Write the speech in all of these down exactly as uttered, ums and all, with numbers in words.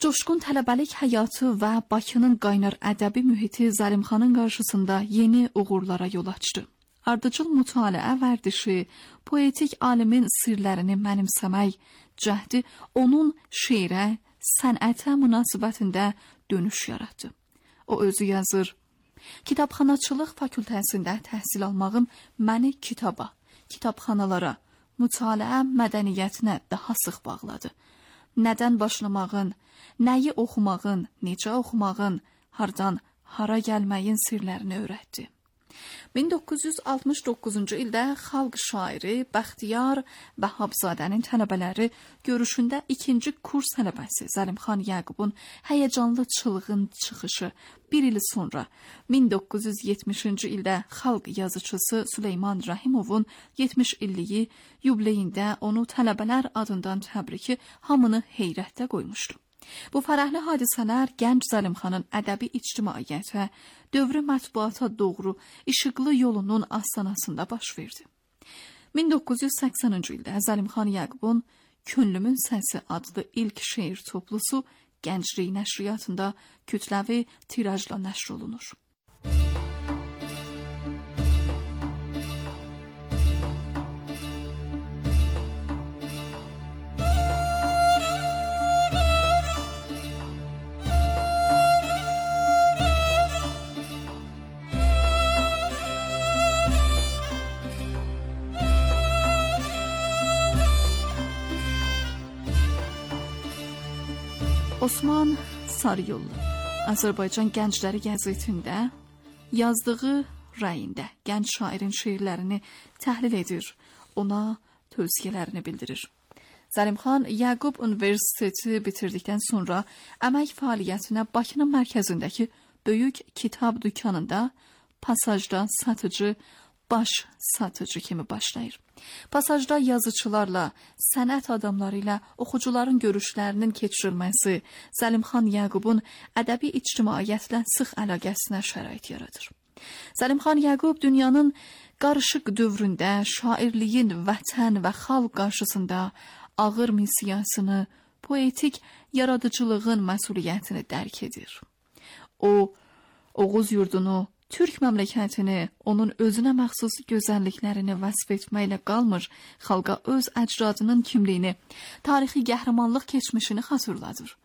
Coşqun tələbəlik həyatı və Bakının qaynar ədəbi mühiti Zəlimxanın qarşısında yeni uğurlara yol açdı. Ardıcıl mütaliə vərdişi, poetik alimin sirlərini mənimsəmək cəhdi onun şeirə, sənətə münasibətində dönüş yaratdı. O özü yazır: Kitabxanaçılıq fakültəsində təhsil almağım məni kitaba, kitabxanalara, mütaliə mədəniyyətinə daha sıx bağladı. Nədən başlamağın, nəyi oxumağın, necə oxumağın, hardan hara gəlməyin sirlərini öyrətdi. min doqquz yüz altmış doqquzuncu ildə xalq şairi Bəxtiyar Vəhhabzadənin tələbələri görüşündə ikinci kurs tələbəsi Zəlimxan Yaqubun həyəcanlı çılğın çıxışı bir il sonra min doqquz yüz yetmişinci ildə xalq yazıçısı Süleyman Rahimovun yetmiş illiyi yubileyində onu tələbələr adından təbriki hamını heyrətdə qoymuşdu. Bu fərəhli hadisələr gənc Zəlimxanın ədəbi ictimaiyyətə, dövrü mətbuata doğru işıqlı yolunun astanasında baş verdi. min doqquz yüz səksənінші ildə Zəlimxan Yaqubun Könlümün Səsi adlı ilk şeir toplusu Gənclik nəşriyyatında kütləvi tirajla nəşr olunur. Osman Sarıyollu Azərbaycan Gəncləri qəzetində yazdığı rəyində gənc şairin şeirlərini təhlil edir, ona tövsiyələrini bildirir. Zəlimxan Yaqub Universiteti bitirdikdən sonra əmək fəaliyyətinə Bakının mərkəzindəki böyük kitab dükanında pasajda satıcı, baş satıcı kimi başlayır. Pasajda yazıçılarla, sənət adamları ilə oxucuların görüşlərinin keçirilməsi Zəlimxan Yaqubun ədəbi ictimaiyyətlə sıx əlaqəsinə şərait yaradır. Zəlimxan Yaqub dünyanın qarışıq dövründə şairliyin vətən və xalq qarşısında ağır missiyasını, poetik yaradıcılığın məsuliyyətini dərk edir. O, Oğuz yurdunu, Türk məmləkətini, onun özünə məxsus gözəlliklərini vəsf etməklə qalmır, xalqa öz əcdadının kimliyini, tarixi qəhrəmanlıq keçmişini xatırladır.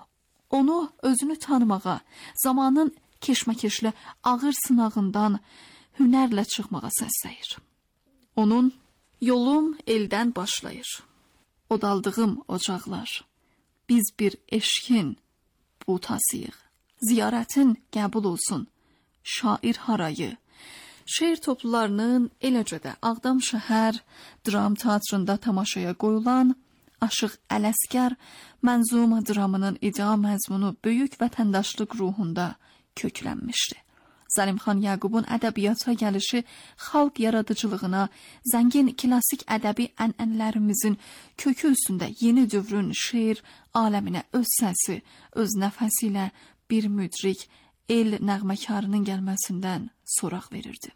Onu özünü tanımağa, zamanın keşməkeşli ağır sınağından hünərlə çıxmağa səsləyir. Onun yolum eldən başlayır, odaldığım ocaqlar, biz bir eşkin butasıyıq, ziyarətin qəbul olsun, şair harayı. Şeir toplularının eləcə də Ağdam şəhər dram teatrında tamaşaya qoyulan Aşıq Ələsgər mənzum dramının idea məzmunu böyük vətəndaşlıq ruhunda köklənmişdi. Zəlimxan Yaqubun ədəbiyyata gəlişi xalq yaradıcılığına, zəngin klasik ədəbi ənənələrimizin kökü üstündə yeni dövrün şeir aləminə öz səsi, öz nəfəsi ilə bir müdrik el nəğməkarının gəlməsindən soraq verirdi.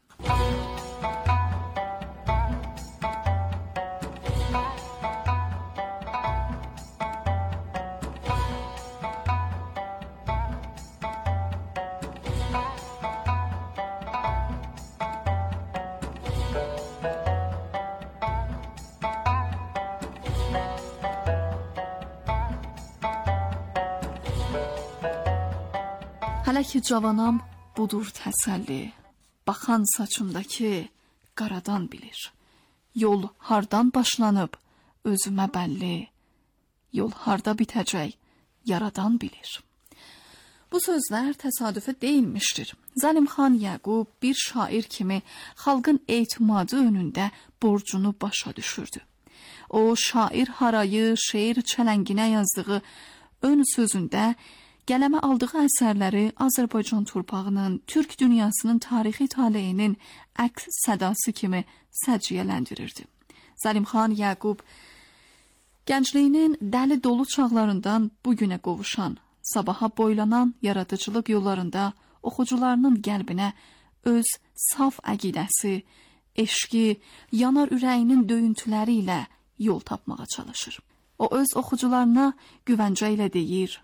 Hələ ki cavanam budur təsəlli, baxan saçımdakı qaradan bilir. Yol hardan başlanıb özümə bəlli, yol harda bitəcək yaradan bilir. Bu sözlər təsadüfə deyilmişdir. Zəlimxan Yaqub bir şair kimi xalqın etimadı önündə borcunu başa düşürdü. O şair harayı, şeir çələnginə yazdığı ön sözündə qələmə aldığı əsərləri Azərbaycan torpağının, Türk dünyasının tarixi taleyinin əks sədası kimi səciyyələndirirdi. Zəlimxan Yaqub gəncliyinin dəli dolu çağlarından bugünə qovuşan, sabaha boylanan yaradıcılıq yollarında oxucularının qəlbinə öz saf əqidəsi, eşqi, yanar ürəyinin döyüntüləri ilə yol tapmağa çalışır. O öz oxucularına güvəncə ilə deyir: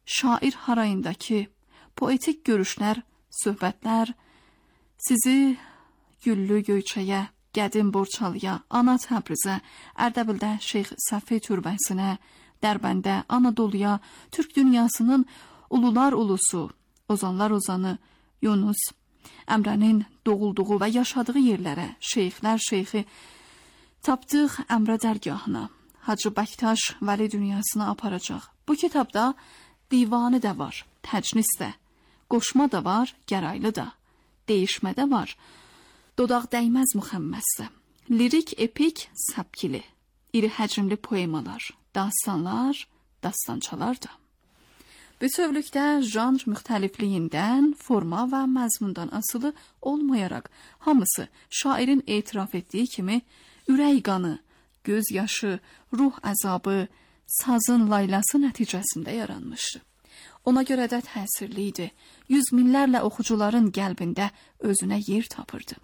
şair harayındakı poetik görüşlər, söhbətlər sizi Güllü Göyçəyə, Qədim Borçalıya, Ana Təbrizə, Ərdəbildə Şeyx Səfi türbəsinə, Dərbəndə, Anadoluya, Türk dünyasının ulular ulusu, ozanlar ozanı Yunus Əmrənin doğulduğu və yaşadığı yerlərə, şeyxlər şeyxi Tapdıq Əmrə dərgahına, Hacı Bəktaş Vəli dünyasına aparacaq. Bu kitabda divanı da var, təcnis də, qoşma da var, gəraylı da, değişmə də var, dodaq dəyməz müxəmməsdə, lirik, epik, səpkili, iri həcmli poemalar, dastanlar, dastançalar da. Bütövlükdə janr müxtəlifliyindən, forma və məzmundan asılı olmayaraq, hamısı şairin etiraf etdiyi kimi ürək qanı, göz yaşı, ruh əzabı, sazın laylası nəticəsində yaranmışdı. Ona görə də təsirli idi. Yüz minlərlə oxucuların qəlbində özünə yer tapırdı.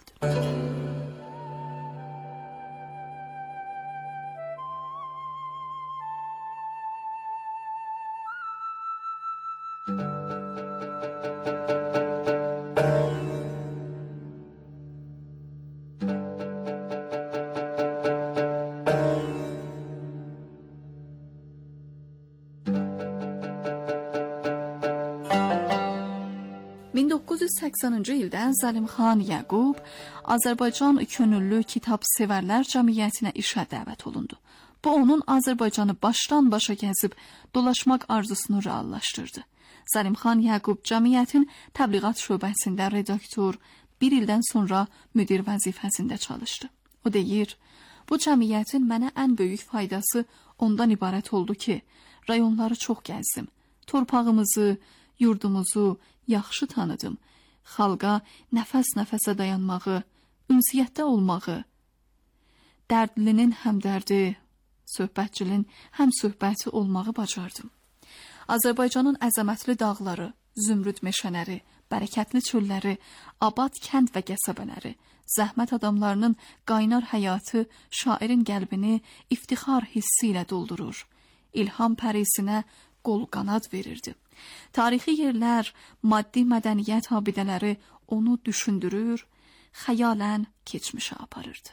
min doqquz yüz səksənінші ildə Zəlimxan Yaqub Azərbaycan könüllü kitab sevərlər cəmiyyətinə işə dəvət olundu. Bu onun Azərbaycanı başdan başa gəzib dolaşmaq arzusunu reallaşdırdı. Zəlimxan Yaqub cəmiyyətin təbliğat şöbəsində redaktor, bir ildən sonra müdir vəzifəsində çalışdı. O deyir, bu cəmiyyətin mənə ən böyük faydası ondan ibarət oldu ki, rayonları çox gəzdim. Torpağımızı, yurdumuzu yaxşı tanıdım. Xalqa nəfəs-nəfəsə dayanmağı, ünsiyyətdə olmağı, dərdlinin həmdərdi, söhbətçinin həm söhbəti olmağı bacardım. Azərbaycanın əzəmətli dağları, zümrüd meşələri, bərəkətli çölləri, abad kənd və qəsəbələri, zəhmət adamlarının qaynar həyatı şairin qəlbini iftixar hissi ilə doldurur. İlham pərisinə qol qanad verirdi. Tarixi yerlər, maddi mədəniyyət abidələri onu düşündürür, xəyalən keçmişə aparırdı.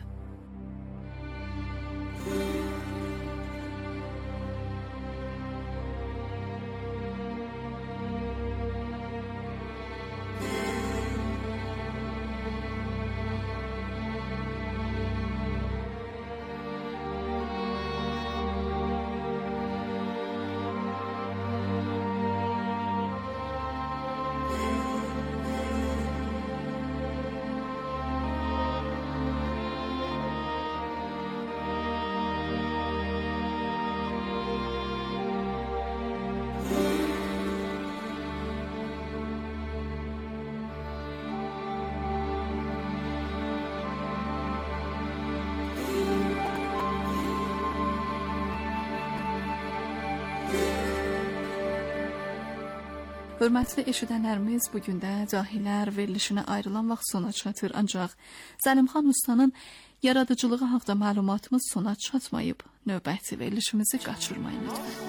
Hörmətli eşidənlərimiz, bugün də Cahilər verilişinə ayrılan vaxt sona çatır. Ancaq Zəlimxan Ustanın yaradıcılığı haqda məlumatımız sona çatmayıb. Növbəti verilişimizi qaçırmayın lütfən.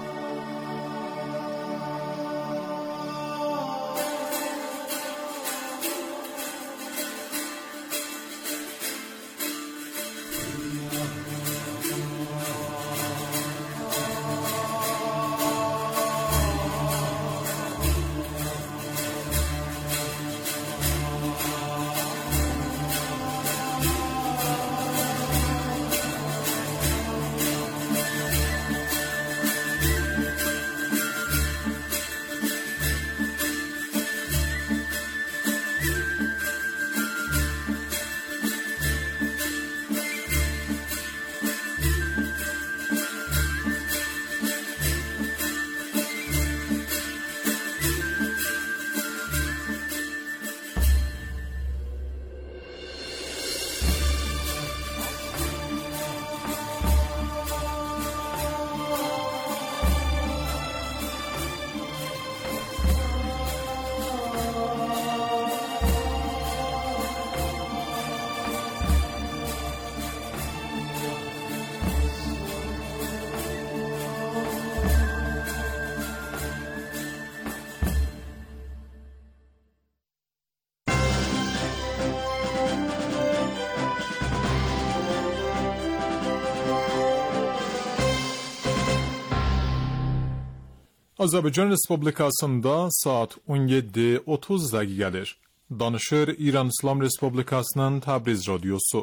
Azərbaycan Respublikasında saat on yeddi otuz dəqiqədir. Danışır İran İslam Respublikasının Təbriz Radyosu.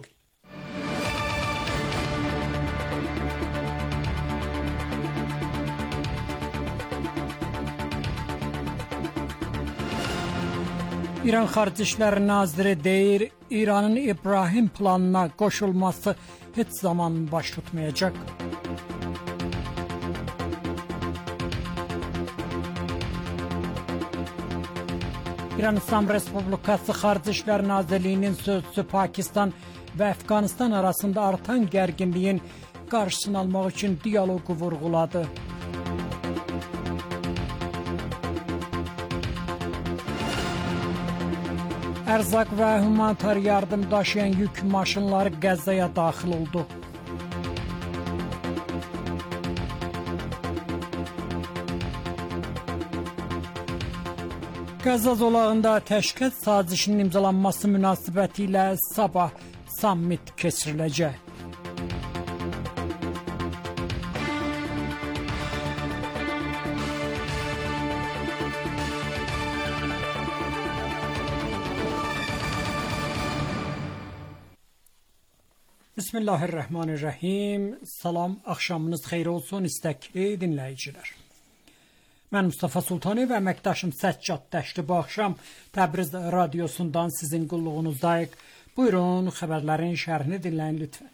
İran Xarici İşlər Naziri deyir, İranın İbrahim planına qoşulması heç zaman baş tutmayacaq. İran İslam Respublikası Xarici İşlər Nazirliyinin sözçüsü Pakistan və Əfqanistan arasında artan gərginliyin qarşısını almaq üçün dialoqu vurğuladı. Ərzaq və humanitar yardım daşıyan yük maşınları Qəzzaya daxil oldu. Qəzza zolağında təşkilat sazişinin imzalanması münasibətilə sabah sammit keçiriləcək. Bismillahirrahmanirrahim. Salam, axşamınız xeyir olsun istəkli dinləyicilər. Mən Mustafa Sultani və əməkdaşım Səccad Dəşli bu axşam Təbriz Radyosundan sizin qulluğunuzdayıq. Buyurun, xəbərlərin şərhini dinləyin lütfən.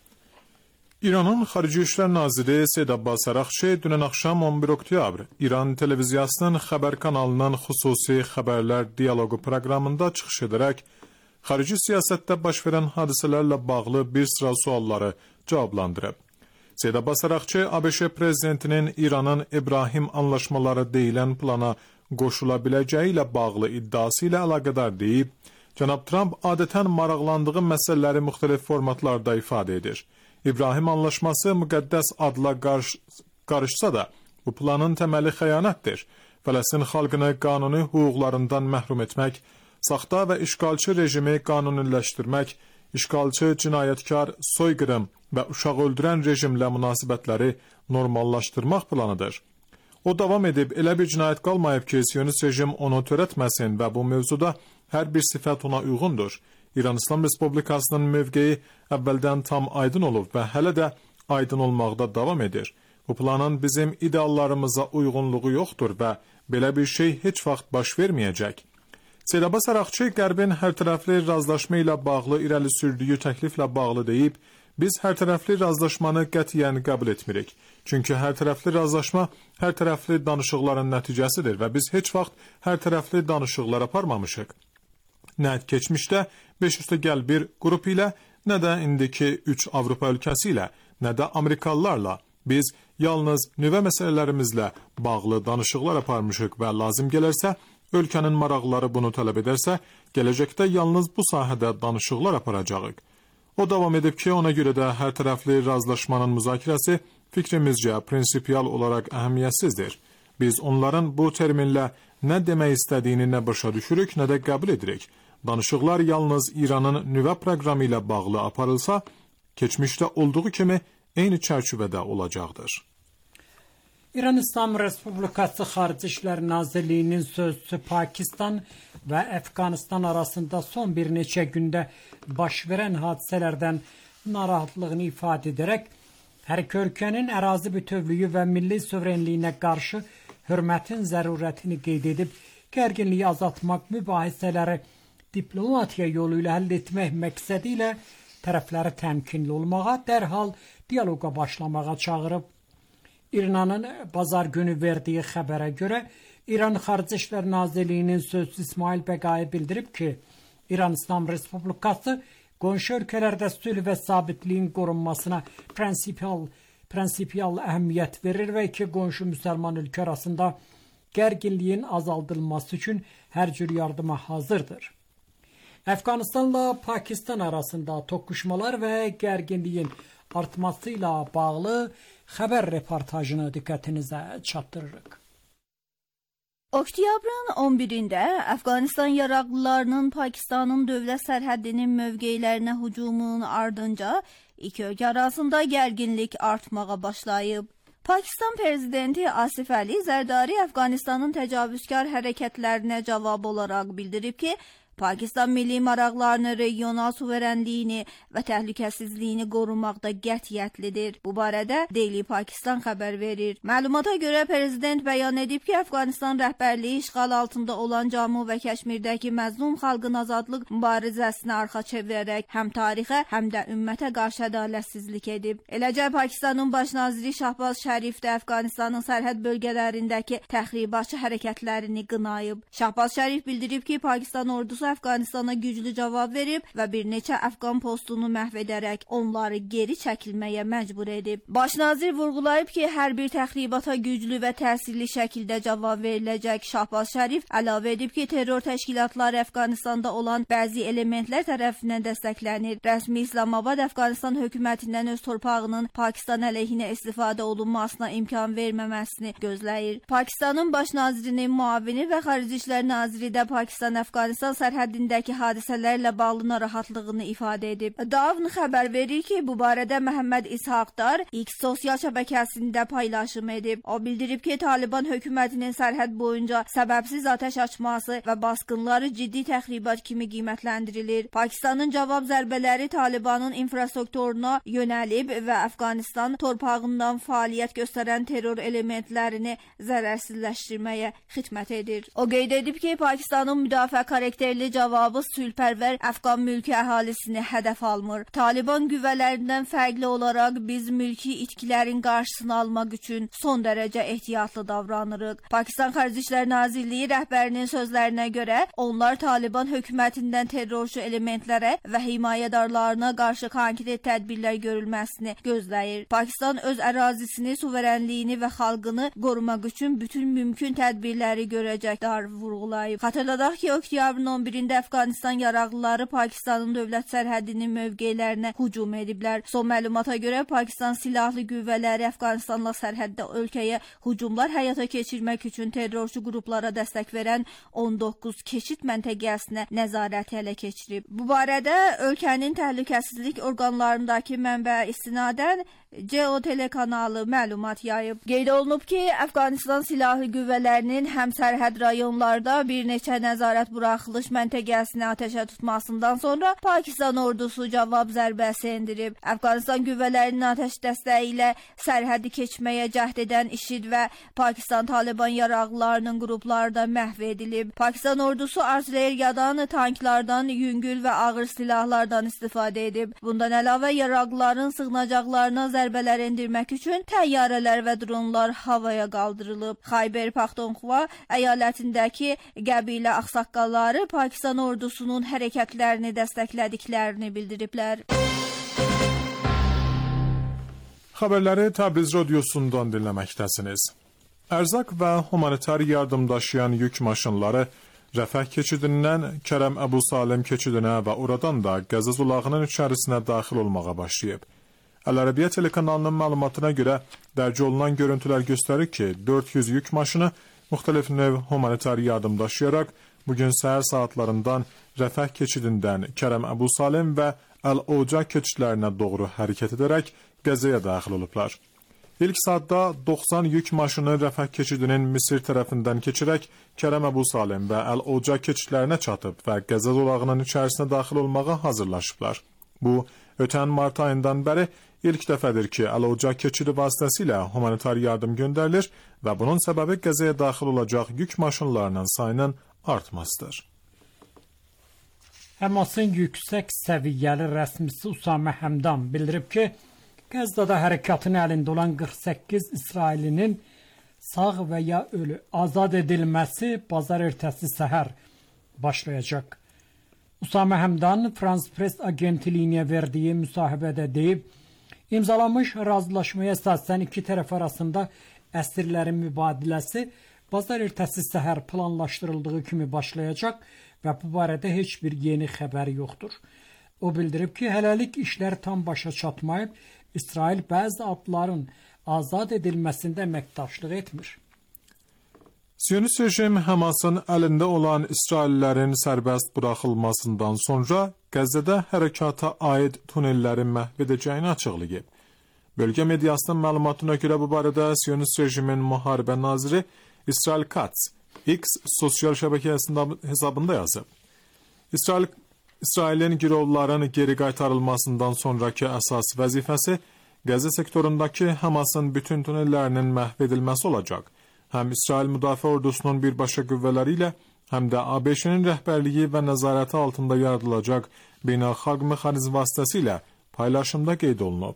İranın Xarici İşlər Naziri Seyid Abbas Araqçı dünən axşam on bir oktyabr İran televiziyasının xəbər kanalının xüsusi xəbərlər dialoqu proqramında çıxış edərək xarici siyasətdə baş verən hadisələrlə bağlı bir sıra sualları cavablandırıb. Seyid Abbas Araqçı A B Ş prezidentinin İranın İbrahim anlaşmaları deyilən plana qoşula biləcəyi ilə bağlı iddiası ilə əlaqədar deyib, cənab Trump adətən maraqlandığı məsələləri müxtəlif formatlarda ifadə edir. İbrahim anlaşması müqəddəs adla qarş qarışsa da, bu planın təməli xəyanətdir. Fələstin xalqını qanuni hüquqlarından məhrum etmək, saxta və işğalçı rejimi qanuniləşdirmək, işğalçı, cinayətkar, soyqırım və uşaq öldürən rejimlə münasibətləri normallaşdırmaq planıdır. O davam edib, elə bir cinayət qalmayıb ki, Siyonist rejim onu törətməsin və bu mövzuda hər bir sifət ona uyğundur. İran İslam Respublikasının mövqeyi əvvəldən tam aydın olub və hələ də aydın olmaqda davam edir. Bu planın bizim ideallarımıza uyğunluğu yoxdur və belə bir şey heç vaxt baş verməyəcək. Seyid Abbas Araqçı Qərbin hərtərəfli razılaşma ilə bağlı irəli sürdüyü təkliflə bağlı deyib, biz hərtərəfli razılaşmanı qətiyyən qəbul etmirik. Çünki hərtərəfli razılaşma hərtərəfli danışıqların nəticəsidir və biz heç vaxt hərtərəfli danışıqlar aparmamışıq. Nə keçmişdə beş üstəgəl bir qrup ilə, nə də indiki üç Avropa ölkəsi ilə, nə də Amerikalılarla biz yalnız nüvə məsələlərimizlə bağlı danışıqlar aparmışıq və lazım gələrsə, ölkənin maraqları bunu tələb edərsə, gələcəkdə yalnız bu sahədə danışıqlar aparacağıq. O davam edib ki, ona görə də hər tərəfli razılaşmanın müzakirəsi fikrimizcə prinsipial olaraq əhəmiyyətsizdir. Biz onların bu terminlə nə demək istədiyini nə başa düşürük, nə də qəbul edirik. Danışıqlar yalnız İranın nüvə proqramı ilə bağlı aparılsa, keçmişdə olduğu kimi eyni çərçivədə olacaqdır. İran İslam Respublikası Xarici İşlər Nazirliyinin sözçüsü Pakistan və Əfqanistan arasında son bir neçə gündə baş verən hadisələrdən narahatlığını ifadə edərək, hər iki ölkənin ərazi bütövlüyü və milli suverenliyinə qarşı hörmətin zərurətini qeyd edib, gərginliyi azaltmaq mübahisələri diplomatiya yolu ilə həll etmək məqsədi ilə tərəfləri təmkinli olmağa, dərhal dialoqa başlamağa çağırıb. İranın bazar günü verdiyi xəbərə görə, İran Xarici İşlər Nazirliyinin sözçüsü İsmail Bəqai bildirib ki, İran İslam Respublikası qonşu ölkələrdə sülh və sabitliyin qorunmasına prinsipial, prinsipial əhəmiyyət verir və iki qonşu müsəlman ölkə arasında gərginliyin azaldılması üçün hər cür yardıma hazırdır. Əfqanistanla Pakistan arasında toqquşmalar və gərginliyin artması ilə bağlı xəbər reportajını diqqətinizə çatdırırıq. Oktyabrın on birində Əfqanistan yaraqlılarının Pakistanın dövlət sərhədinin mövqeylərinə hücumunun ardınca iki ölkə arasında gərginlik artmağa başlayıb. Pakistan prezidenti Asif Ali Zərdari Əfqanistanın təcavüzkar hərəkətlərinə cavab olaraq bildirib ki, Pakistan milli maraqlarını, regional suverenliyini və təhlükəsizliyini qorumaqda qətiyyətlidir. Bu barədə Daily Pakistan xəbər verir. Məlumata görə prezident bəyan edib ki, Əfqanistan rəhbərliyi işğal altında olan Cammu və Kəşmirdəki məzlum xalqın azadlıq mübarizəsinə arxa çevirərək həm tarixə, həm də ümmətə qarşı ədalətsizlik edib. Eləcə Pakistanın baş naziri Şahbaz Şərif də Əfqanistanın sərhəd bölgələrindəki təxribatçı hərəkətlərini qınayıb. Şahbaz Şərif bildirib ki, Pakistan ordusu Əfqanistana güclü cavab verib və bir neçə Əfqan postunu məhv edərək onları geri çəkilməyə məcbur edib. Baş nazir vurğulayıb ki, hər bir təxribata güclü və təsirli şəkildə cavab veriləcək. Şahbaz Şərif əlavə edib ki, terror təşkilatları Əfqanistanda olan bəzi elementlər tərəfindən dəstəklənir. Rəsmi İslamabad Əfqanistan hökumətindən öz torpağının Pakistan əleyhinə istifadə olunmasına imkan verməməsini gözləyir. Pakistanın baş nazirinin müavini və Xarici İşlər naziri də Pakistan-Əfqanistan sərhədindəki hadisələrlə bağlı narahatlığını ifadə edib. Davn xəbər verir ki, bu barədə Məhəmməd İshaqdar X sosial şəbəkəsində paylaşım edib. O bildirib ki, Taliban hökumətinin sərhəd boyunca səbəbsiz atəş açması və basqınları ciddi təxribat kimi qiymətləndirilir. Pakistanın cavab zərbələri Talibanın infrastrukturuna yönəlib və Əfqanistan torpağından fəaliyyət göstərən terror elementlərini zərərsizləşdirməyə xidmət edir. O qeyd edib ki, Pakistanın müdafiə xarakterli cavabı sülhpərvər Əfqan mülki əhalisini hədəf almır. Taliban qüvvələrindən fərqli olaraq biz mülki itkilərin qarşısını almaq üçün son dərəcə ehtiyatlı davranırıq. Pakistan Xarici İşlər Nazirliyi rəhbərinin sözlərinə görə onlar Taliban hökumətindən terrorçu elementlərə və himayədarlarına qarşı konkret tədbirlər görülməsini gözləyir. Pakistan öz ərazisini, suverenliyini və xalqını qorumaq üçün bütün mümkün tədbirləri görəcək, dar vurğulayıb. Xatırladaq ki, oktyabrın on birində Əfqanistan yaraqlıları Pakistanın dövlət sərhədinin mövqelərinə hücum ediblər. Son məlumata görə Pakistan silahlı qüvvələri Əfqanistanla sərhəddə ölkəyə hücumlar həyata keçirmək üçün terrorçu qruplara dəstək verən on doqquz keçid məntəqəsinə nəzarəti ələ keçirib. Bu barədə ölkənin təhlükəsizlik orqanlarındakı mənbə istinadən C O telekanalı məlumat yayıb. Qeyd olunub ki, Əfqanistan silahlı qüvvələrinin həm sərhəd rayonlarda bir neçə nəzarət buraxılış məntəqəsini atəşə tutmasından sonra Pakistan ordusu cavab zərbəsi endirib. Əfqanistan qüvvələrinin atəş dəstəyi ilə sərhədi keçməyə cəhd edən IŞİD və Pakistan Taliban yaraqlılarının qrupları da məhv edilib. Pakistan ordusu artilleriyadan, tanklardan, yüngül və ağır silahlardan istifadə edib. Bundan əlavə yaraqlıların sığınacaqlarına zərbələr endirmək üçün təyyarələr və dronlar havaya qaldırılıb. Xayber Paxtunxva əyalətindəki qəbilə ağsaqqalları Pakistan ordusunun hərəkətlərini dəstəklədiklərini bildiriblər. Xəbərləri Təbriz radiosundan dinləməkdəsiniz. Ərzaq və humanitar yardım daşıyan yük maşınları Rəfəh keçidindən Kərəm Əbu Salim keçidinə və oradan da Qəzə zolağının içərisinə daxil olmağa başlayıb. Əl-Ərəbiyyə telekanalının məlumatına görə dərc olunan görüntülər göstərir ki, dörd yüz yük maşını müxtəlif növ humanitar yardım daşıyaraq bugün səhər saatlarından Rəfəh keçidindən Kərəm Əbu Salim və Əl-Oca keçidlərinə doğru hərəkət edərək Qəzəyə daxil olublar. İlk saatda doxsan yük maşını Rəfəh keçidinin Misir tərəfindən keçərək Kərəm Əbu Salim və Əl-Oca keçidlərinə çatıb və Qəzə zolağının içərisinə daxil olmağa hazırlaşıblar. Bu, ötən mart ayından bəri ilk dəfədir ki, Əl-Oca keçidi vasitəsilə humanitar yardım göndərilir və bunun səbəbi Qəzəyə daxil olacaq yük maşınlarının sayının artmasıdır. Həmasın yüksək səviyyəli rəsmisi Usamə Həmdan bildirib ki, Qəzzada hərəkatın əlində olan qırx səkkiz İsrailinin sağ və ya ölü azad edilməsi bazar ertəsi səhər başlayacaq. Usamə Həmdan Frans Press agentliyinə verdiyi müsahibədə deyib, imzalanmış razılaşmaya əsasən iki tərəf arasında əsirlərin mübadiləsi bazar ertəsi səhər planlaşdırıldığı kimi başlayacaq və bu barədə heç bir yeni xəbər yoxdur. O bildirib ki, hələlik işlər tam başa çatmayıb, İsrail bəzi adların azad edilməsində əməkdaşlıq etmir. Siyonist rejim Həmasın əlində olan İsraillərin sərbəst buraxılmasından sonra Qəzzədə hərəkata aid tunellərin məhv edəcəyini açıqlayıb. Bölgə mediasının məlumatına görə bu barədə Siyonist rejimin müharibə naziri İsrail Katz X sosial şəbəkə hesabında yazıb. İsrail İsrailin girovların geri qaytarılmasından sonraki əsas vəzifəsi Qəzza sektorundakı Hamasın bütün tunellərinin məhv edilməsi olacaq. Həm İsrail Müdafiə Ordusunun birbaşa qüvvələri ilə, həm də A B Ş-nin rəhbərliyi və nəzarəti altında yaradılacaq beynəlxalq mexanizm vasitəsilə paylaşımda qeyd olunub.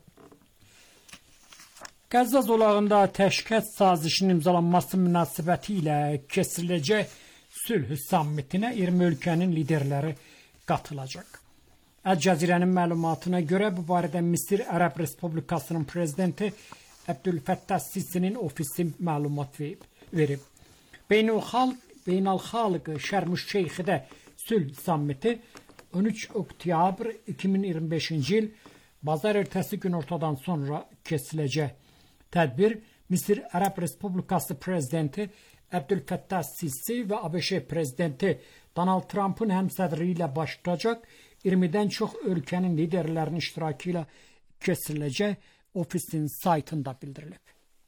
Qəzza zolağında təşkilat sazişinin imzalanması münasibəti ilə keçiriləcək sülh sammitinə iyirmi ölkənin liderləri qatılacaq. Əl-Cəzirənin məlumatına görə bu barədə Misir Ərəb Respublikasının prezidenti Əbdülfəttah Sisinin ofisi məlumat verib. Beynəlxalq Beynəlxalq Şərm-ül-Şeyxdə sülh sammiti on üç oktyabr iki min iyirmi beşinci il bazar ertəsi günortadan sonra keçiriləcək. Tədbir Misir Ərəb Respublikası prezidenti Əbdülfəttah Sisi və A B Ş prezidenti Donald Trump'ın həmsədri ilə başlayacaq. iyirmidən çox ölkənin liderlərinin iştirakı ilə keçiriləcək, ofisin saytında bildirilib.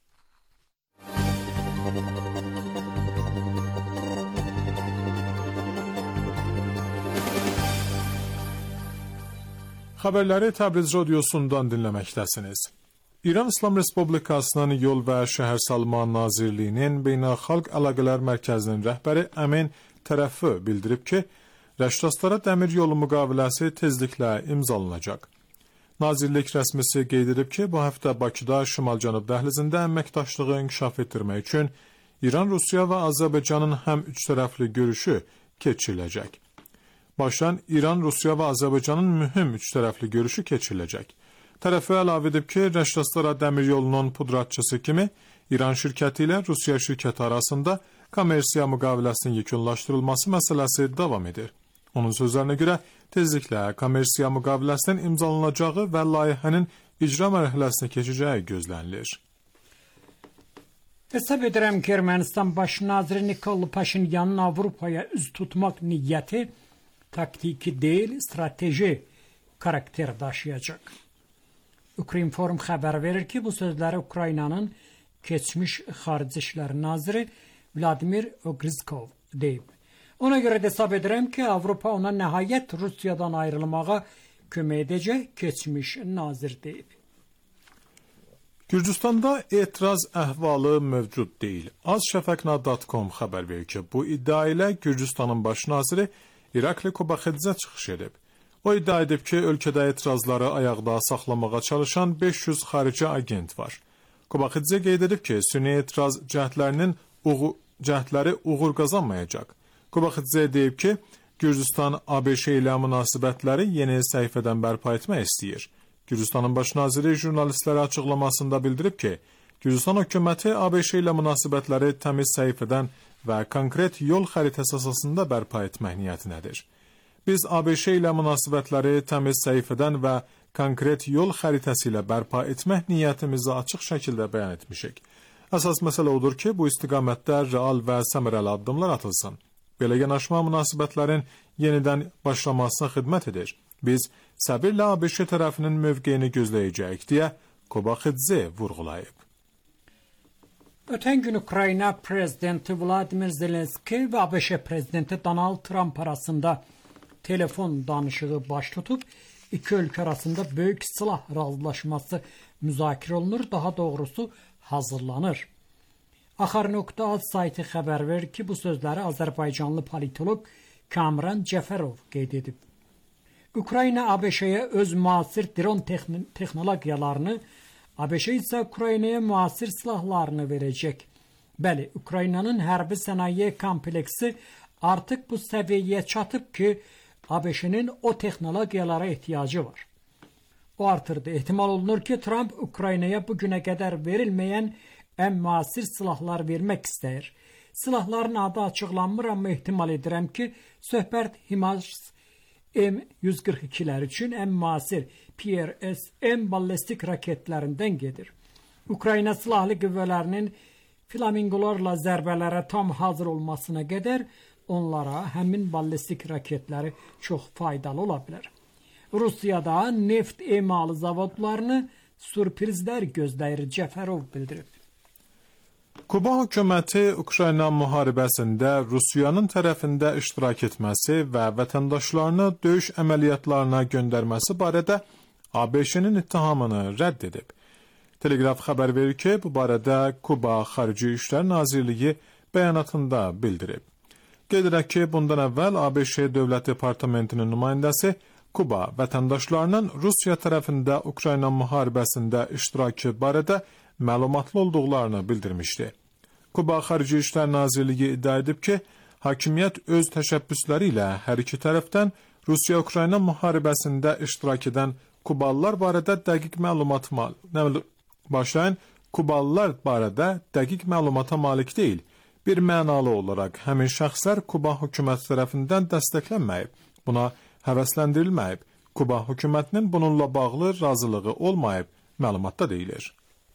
Xəbərləri Təbriz radiosundan dinləməkdəsiniz. İran İslam Respublikasının Yol və Şəhərsalma Nazirliyinin Beynəlxalq Əlaqələr Mərkəzinin rəhbəri Əmin Tərəfi bildirib ki, Rəşdastara dəmir yolu müqaviləsi tezliklə imzalanacaq. Nazirlik rəsmisi qeyd edib ki, bu həftə Bakıda Şimal-Cənub dəhlizində əməkdaşlığı inkişaf etdirmək üçün İran, Rusiya və Azərbaycanın həm üç tərəfli görüşü keçiriləcək. Başdan İran, Rusiya və Azərbaycanın mühüm üç tərəfli görüşü keçiriləcək. Tərəfi əlavə edib ki, Rəşdastara dəmir yolunun pudratçısı kimi İran şirkəti ilə Rusiya şirkəti arasında kommersiya müqaviləsinin yekunlaşdırılması məsələsi davam edir. Onun sözlərinə görə tezliklə kommersiya müqaviləsinin imzalanacağı və layihənin icra mərhələsinə keçəcəyi gözlənilir. Hesab edirəm ki, Ermənistan baş naziri Nikol Paşinyanın Avropaya üz tutmaq niyyəti taktiki deyil, strateji karakter daşıyacaq. Ukrinform xəbər verir ki, bu sözləri Ukraynanın keçmiş Xarici İşlər naziri Vladimir Ogrizkov deyib. Ona görə də hesab edirəm ki, Avropa ona nəhayət Rusiyadan ayrılmağa kömək edəcək, keçmiş nazir deyib. Gürcüstanda etiraz əhvalı mövcud deyil. azşəfəqna nöqtə com xəbər verir ki, bu iddia ilə Gürcüstanın baş naziri İrakli Qobaxedzə çıxış edib. O iddia edib ki, ölkədə etirazları ayaqda saxlamağa çalışan beş yüz xarici agent var. Qobaxedzə qeyd edib ki, sünni etiraz cəhdlərinin uğu, cəhdləri uğur qazanmayacaq. Qobaxedzə deyib ki, Gürcüstan A B Ş ilə münasibətləri yeni səhifədən bərpa etmək istəyir. Gürcüstanın baş naziri jurnalistlərə açıqlamasında bildirib ki, Gürcüstan hökuməti A B Ş ilə münasibətləri təmiz səhifədən və konkret yol xəritəsi əsasında bərpa etmək niyyətindədir. Biz A B Ş ilə münasibətləri təmiz səhifədən və konkret yol xəritəsi ilə bərpa etmək niyyətimizi açıq şəkildə bəyan etmişik. Əsas məsələ odur ki, bu istiqamətdə real və səmərəli addımlar atılsın. Belə yanaşma münasibətlərin yenidən başlamasına xidmət edir. Biz səbirlə A B Ş tərəfinin mövqeyini gözləyəcəyik, deyə Qobaxedzə vurğulayıb. Ötən gün Ukrayna prezidenti Vladimir Zelenski və A B Ş prezidenti Donald Trump arasında telefon danışığı baş tutub, iki ölkə arasında böyük silah razılaşması müzakirə olunur, daha doğrusu hazırlanır. Axar.az sayti xəbər verir ki, bu sözləri Azərbaycanlı politolog Kamran Cəfərov qeyd edib. Ukrayna A B Ş-yə öz müasir dron texnologiyalarını, A B Ş isə Ukraynaya müasir silahlarını verəcək. Bəli, Ukraynanın hərbi sənaye kompleksi artıq bu səviyyəyə çatıb ki, A B Ş-nin o texnologiyalara ehtiyacı var. O artırdı. Ehtimal olunur ki, Trump Ukraynaya bu günə qədər verilməyən ən müasir silahlar vermək istəyir. Silahların adı açıqlanmır, amma ehtimal edirəm ki, söhbət HIMARS M yüz qırx ikilər üçün ən müasir P R S M ballistik raketlərindən gedir. Ukrayna silahlı qüvvələrinin flamingolarla zərbələrə tam hazır olmasına qədər onlara həmin ballistik raketləri çox faydalı ola bilər. Rusiyada neft emalı zavodlarını sürprizlər gözləyir, Cəfərov bildirib. Kuba hökuməti Ukrayna müharibəsində Rusiyanın tərəfində iştirak etməsi və vətəndaşlarını döyüş əməliyyatlarına göndərməsi barədə A B Ş-nin ittihamını rədd edib. Telegraf xəbər verir ki, bu barədə Kuba Xarici İşlər Nazirliyi bəyanatında bildirib. Qeyd edək ki, bundan əvvəl A B Ş Dövlət Departamentinin nümayəndəsi Kuba vətəndaşlarının Rusiya tərəfində Ukrayna müharibəsində iştirakı barədə məlumatlı olduqlarını bildirmişdi. Kuba Xarici İşlər Nazirliyi iddia edib ki, hakimiyyət öz təşəbbüsləri ilə hər iki tərəfdən Rusiya-Ukrayna müharibəsində iştirak edən Kubalılar barədə dəqiq məlumat başlayın, Kubalılar barədə dəqiq məlumata malik deyil. Bir mənalı olaraq həmin şəxslər Kuba hökuməti tərəfindən dəstəklənməyib, buna həvəsləndirilməyib. Kuba hökumətinin bununla bağlı razılığı olmayıb, məlumatda deyilir.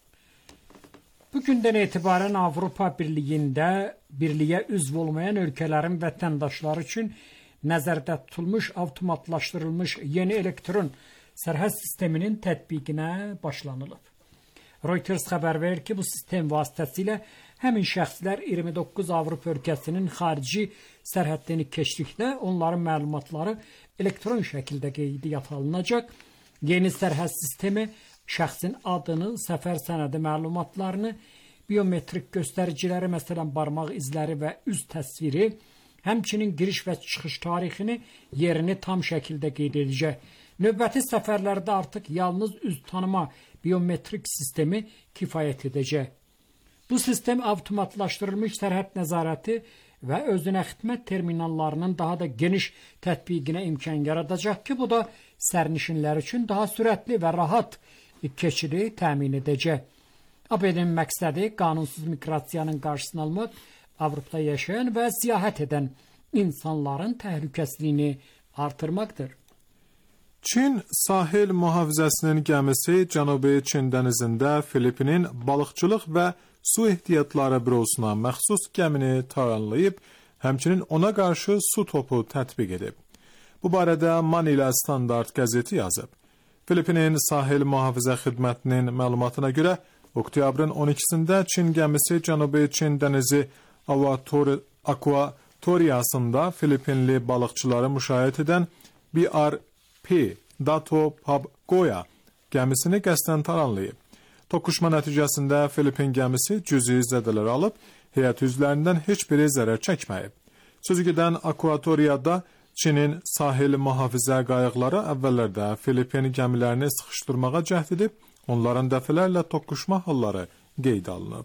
Bugündən etibarən Avropa Birliyində birliyə üzv olmayan ölkələrin vətəndaşları üçün nəzərdə tutulmuş avtomatlaşdırılmış yeni elektron sərhəd sisteminin tətbiqinə başlanılıb. Reuters xəbər verir ki, bu sistem vasitəsilə həmin şəxslər iyirmi doqquz Avropa ölkəsinin xarici sərhəddini keçdikdə onların məlumatları elektron şəkildə qeydiyyata alınacaq. Yeni sərhəd sistemi şəxsin adını, səfər sənədi məlumatlarını, biometrik göstəriciləri, məsələn, barmaq izləri və üz təsviri, həmçinin giriş və çıxış tarixini, yerini tam şəkildə qeyd edəcək. Növbəti səfərlərdə artıq yalnız üz tanıma biometrik sistemi kifayət edəcək. Bu sistem avtomatlaşdırılmış sərhəd nəzarəti və özünə xidmət terminallarının daha da geniş tətbiqinə imkan yaradacaq ki, bu da sərnişinlər üçün daha sürətli və rahat keçidi təmin edəcək. A B D-nin məqsədi qanunsuz miqrasiyanın qarşısını almaq, Avropada yaşayan və səyahət edən insanların təhlükəsizliyini artırmaqdır. Çin sahil mühafizəsinin gəmisi Cənubi Çin dənizində Filipinin balıqçılıq və su ehtiyatları bürosuna məxsus gəmini taranlayıb, həmçinin ona qarşı su topu tətbiq edib. Bu barədə Manila Standart qəzeti yazıb. Filipinin sahil mühafizə xidmətinin məlumatına görə, oktyabrın on ikisində Çin gəmisi Cənubi Çin dənizi akvatoriyasında Filipinli balıqçıları müşayiət edən B R P Dato Pabgoya gəmisini qəsdən taranlayıb. Toqquşma nəticəsində Filipin gəmisi cüzi zədələr alıb, heyət üzvlərindən heç biri zərər çəkməyib. Sözü gedən akvatoriyada Çinin sahil mühafizə qayıqları əvvəllərdə Filipin gəmilərini sıxışdırmağa cəhd edib, onların dəfələrlə toqquşma halları qeyd alınıb.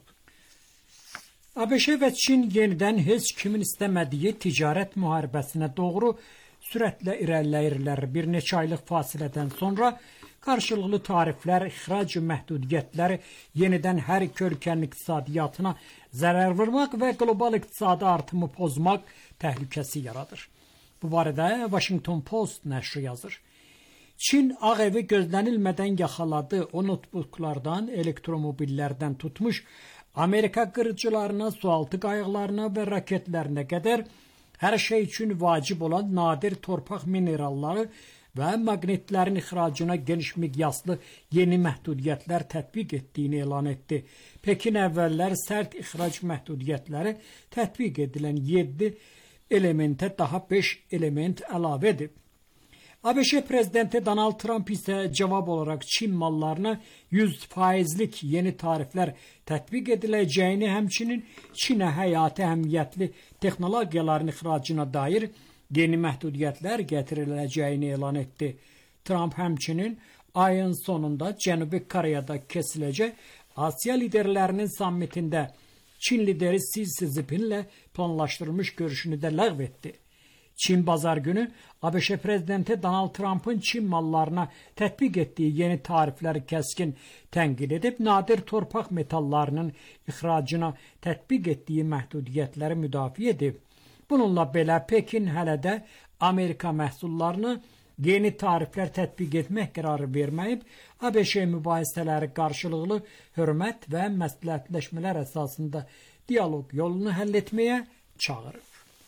A B Ş və Çin yenidən heç kimin istəmədiyi ticarət müharibəsinə doğru sürətlə irəliləyirlər. Bir neçə aylıq fasilədən sonra qarşılıqlı tariflər, ixrac məhdudiyyətləri yenidən hər iki ölkənin iqtisadiyyatına zərər vurmaq və qlobal iqtisadi artımı pozmaq təhlükəsi yaradır. Bu barədə Washington Post nəşri yazır. Çin Ağ Evi gözlənilmədən yaxaladı. O notebooklardan, elektromobillərdən tutmuş Amerika qırıcılarına, sualtı qayıqlarına və raketlərinə qədər hər şey üçün vacib olan nadir torpaq mineralları və maqnitlərin ixracına geniş miqyaslı yeni məhdudiyyətlər tətbiq etdiyini elan etdi. Pekin əvvəllər sərt ixrac məhdudiyyətləri tətbiq edilən yeddi elementə daha beş element əlavə edib. A B Ş prezidenti Donald Trump isə cavab olaraq Çin mallarına yüz faizlik yeni tariflər tətbiq ediləcəyini, həmçinin Çinə həyati əhəmiyyətli texnologiyaların ixracına dair yeni məhdudiyyətlər gətiriləcəyini elan etdi. Trump həmçinin ayın sonunda Cənubi Koreyada kəsiləcək Asiya liderlərinin sammitində Çin lideri Xi Jinpinglə planlaşdırılmış görüşünü də ləğv etdi. Çin bazar günü A B Ş prezidenti Donald Trump'ın Çin mallarına tətbiq etdiyi yeni tarifləri kəskin tənqid edib, nadir torpaq metallarının ixracına tətbiq etdiyi məhdudiyyətləri müdafiə edib. Bununla belə Pekin hələ də Amerika məhsullarını yeni tariflər tətbiq etmək qərarı verməyib, A B Ş mübahisələri qarşılıqlı hörmət və məsləhətləşmələr əsasında dialoq yolunu həll etməyə çağırır.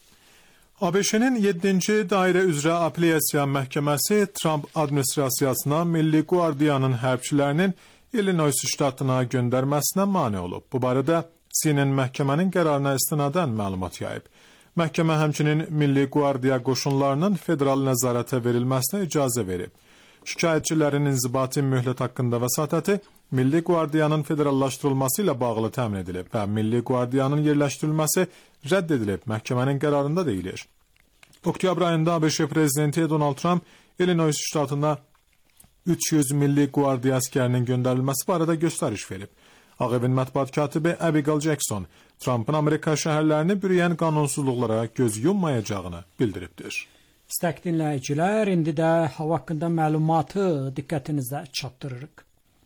A B Ş-nin yeddinci dairə üzrə apellyasiya məhkəməsi Trump administrasiyasına Milli Qvardiyanın hərbçilərinin Illinois ştatına göndərməsinə mane olub. Bu barədə C N N məhkəmənin qərarına istinadən məlumat yayıb. Məhkəmə həmçinin Milli Qvardiya qoşunlarının federal nəzarətə verilməsinə icazə verib. Şikayətçilərin inzibati möhlət haqqında vəsatəti Milli Qvardiyanın federallaşdırılması ilə bağlı təmin edilib və Milli Qvardiyanın yerləşdirilməsi rədd edilib. Məhkəmənin qərarında deyilir. Oktyabr ayında ABŞ prezidenti Donald Trump Illinois ştatına üç yüz Milli Qvardiya əskərinin göndərilməsi barədə göstəriş verib. Ağ Evin mətbuat katibi Abigail Jackson Trump'ın Amerika şəhərlərini bürüyən qanunsuzluqlara göz yummayacağını bildiribdir. İstək dinləyicilər, indi də hava haqqında məlumatı diqqətinizə çatdırırıq.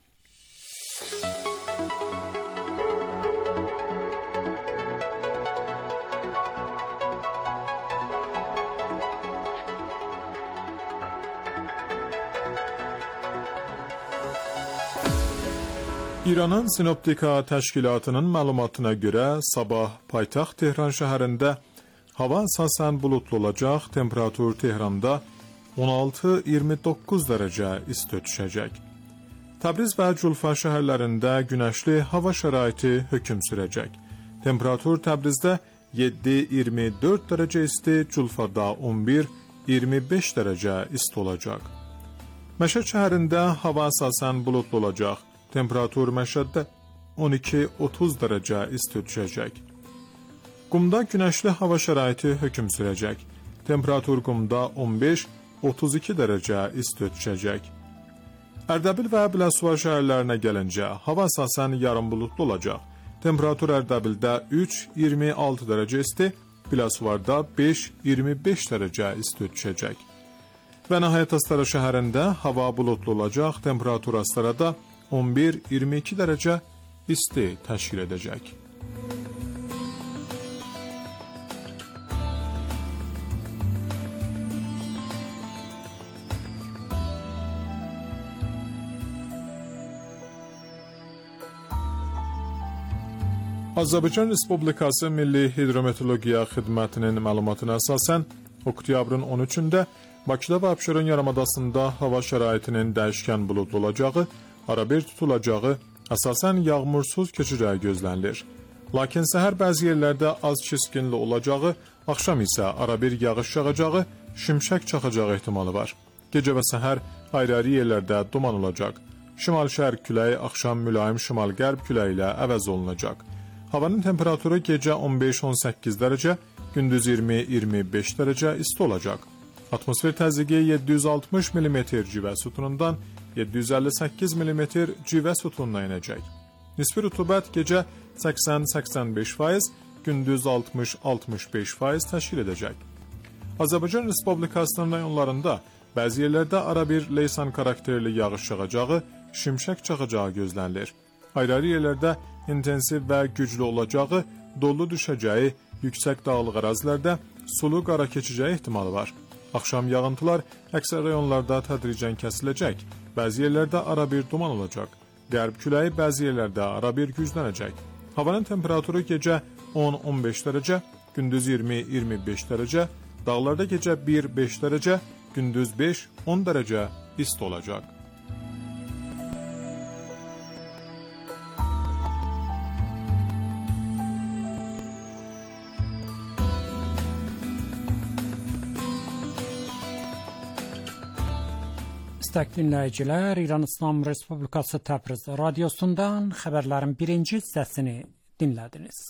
İranın Sinoptika təşkilatının məlumatına görə sabah paytaxt Tehran şəhərində hava əsasən bulutlu olacaq, temperatur Tehranda on altı iyirmi doqquz dərəcə isti düşəcək. Təbriz və Culfa şəhərlərində günəşli hava şəraiti hökm sürəcək. Temperatur Təbrizdə yeddi iyirmi dörd dərəcə isti, Culfada on bir iyirmi beş dərəcə isti olacaq. Məşəd şəhərində hava əsasən bulutlu olacaq. Temperatur Məşəddə on iki otuz dərəcə isti düşəcək. Qumda günəşli hava şəraiti hökm sürəcək. Temperatur Qumda on beş otuz iki dərəcə isti düşəcək. Ərdəbil və Biləsuvar şəhərlərinə gəlincə, hava əsasən yarım bulutlu olacaq. Temperatur Ərdəbildə üç iyirmi altı dərəcə isti, Biləsuvarda beş iyirmi beş dərəcə isti düşəcək. Və nəhayət Astara şəhərində hava bulutlu olacaq. Temperatur Astarada on bir iyirmi iki dərəcə isti təşkil edəcək. Azərbaycan Respublikası Milli Hidrometeorologiya Xidmətinin məlumatına əsasən oktyabrın on üçündə Bakıda və Abşeron yarımadasında hava şəraitinin dəyişkən buludlu olacağı, arabir tutulacağı, əsasən yağmursuz keçəcəyi gözlənilir. Lakin səhər bəzi yerlərdə az çiskinli olacağı, axşam isə arabir yağış yağacağı, şimşək çaxacağı ehtimalı var. Gecə və səhər ayrı-ayrı yerlərdə duman olacaq. Şimal-şərq küləyi axşam mülayim şimal-qərb küləyi ilə əvəz olunacaq. Havanın temperaturu gecə on beş on səkkiz dərəcə, gündüz iyirmi iyirmi beş dərəcə isti olacaq. Atmosfer təzyiqi yeddi yüz altmış millimetr civə sütunundan yeddi yüz əlli səkkiz millimetr civə sütununa enəcək. Nisbi rütubət gecə səksən səksən beş faiz, gündüz altmış altmış beş faiz təşkil edəcək. Azərbaycan Respublikasının rayonlarında bəzi yerlərdə arabir leysan karakterli yağış yağacağı, şimşək çaxacağı gözlənilir. Ayrı-ayrı yerlərdə intensiv və güclü olacağı, dolu düşəcəyi, yüksək dağlıq ərazilərdə sulu qara keçəcəyi ehtimalı var. Axşam yağıntılar əksər rayonlarda tədricən kəsiləcək, bəzi yerlərdə arabir duman olacaq. Qərb küləyi bəzi yerlərdə arabir güclənəcək. Havanın temperaturu gecə on on beş dərəcə, gündüz iyirmi iyirmi beş dərəcə, dağlarda gecə bir beş dərəcə, gündüz beş on dərəcə isti olacaq. İstək dinləyicilər, İran İslam Respublikası Təbriz radiosundan xəbərlərin birinci hissəsini dinlədiniz.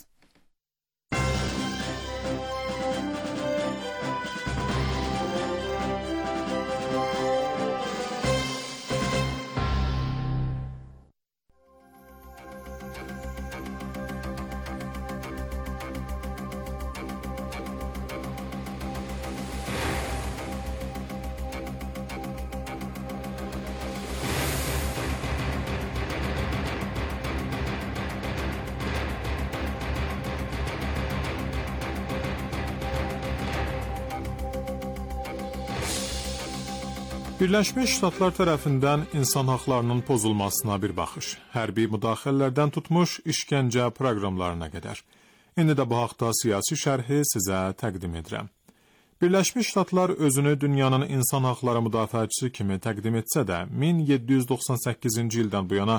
Birləşmiş Ştatlar tərəfindən insan haqlarının pozulmasına bir baxış, hərbi müdaxilələrdən tutmuş işgəncə proqramlarına qədər. İndi də bu haqda siyasi şərhi sizə təqdim edirəm. Birləşmiş Ştatlar özünü dünyanın insan haqları müdafiəçisi kimi təqdim etsə də, min yeddi yüz doxsan səkkizinci ildən bu yana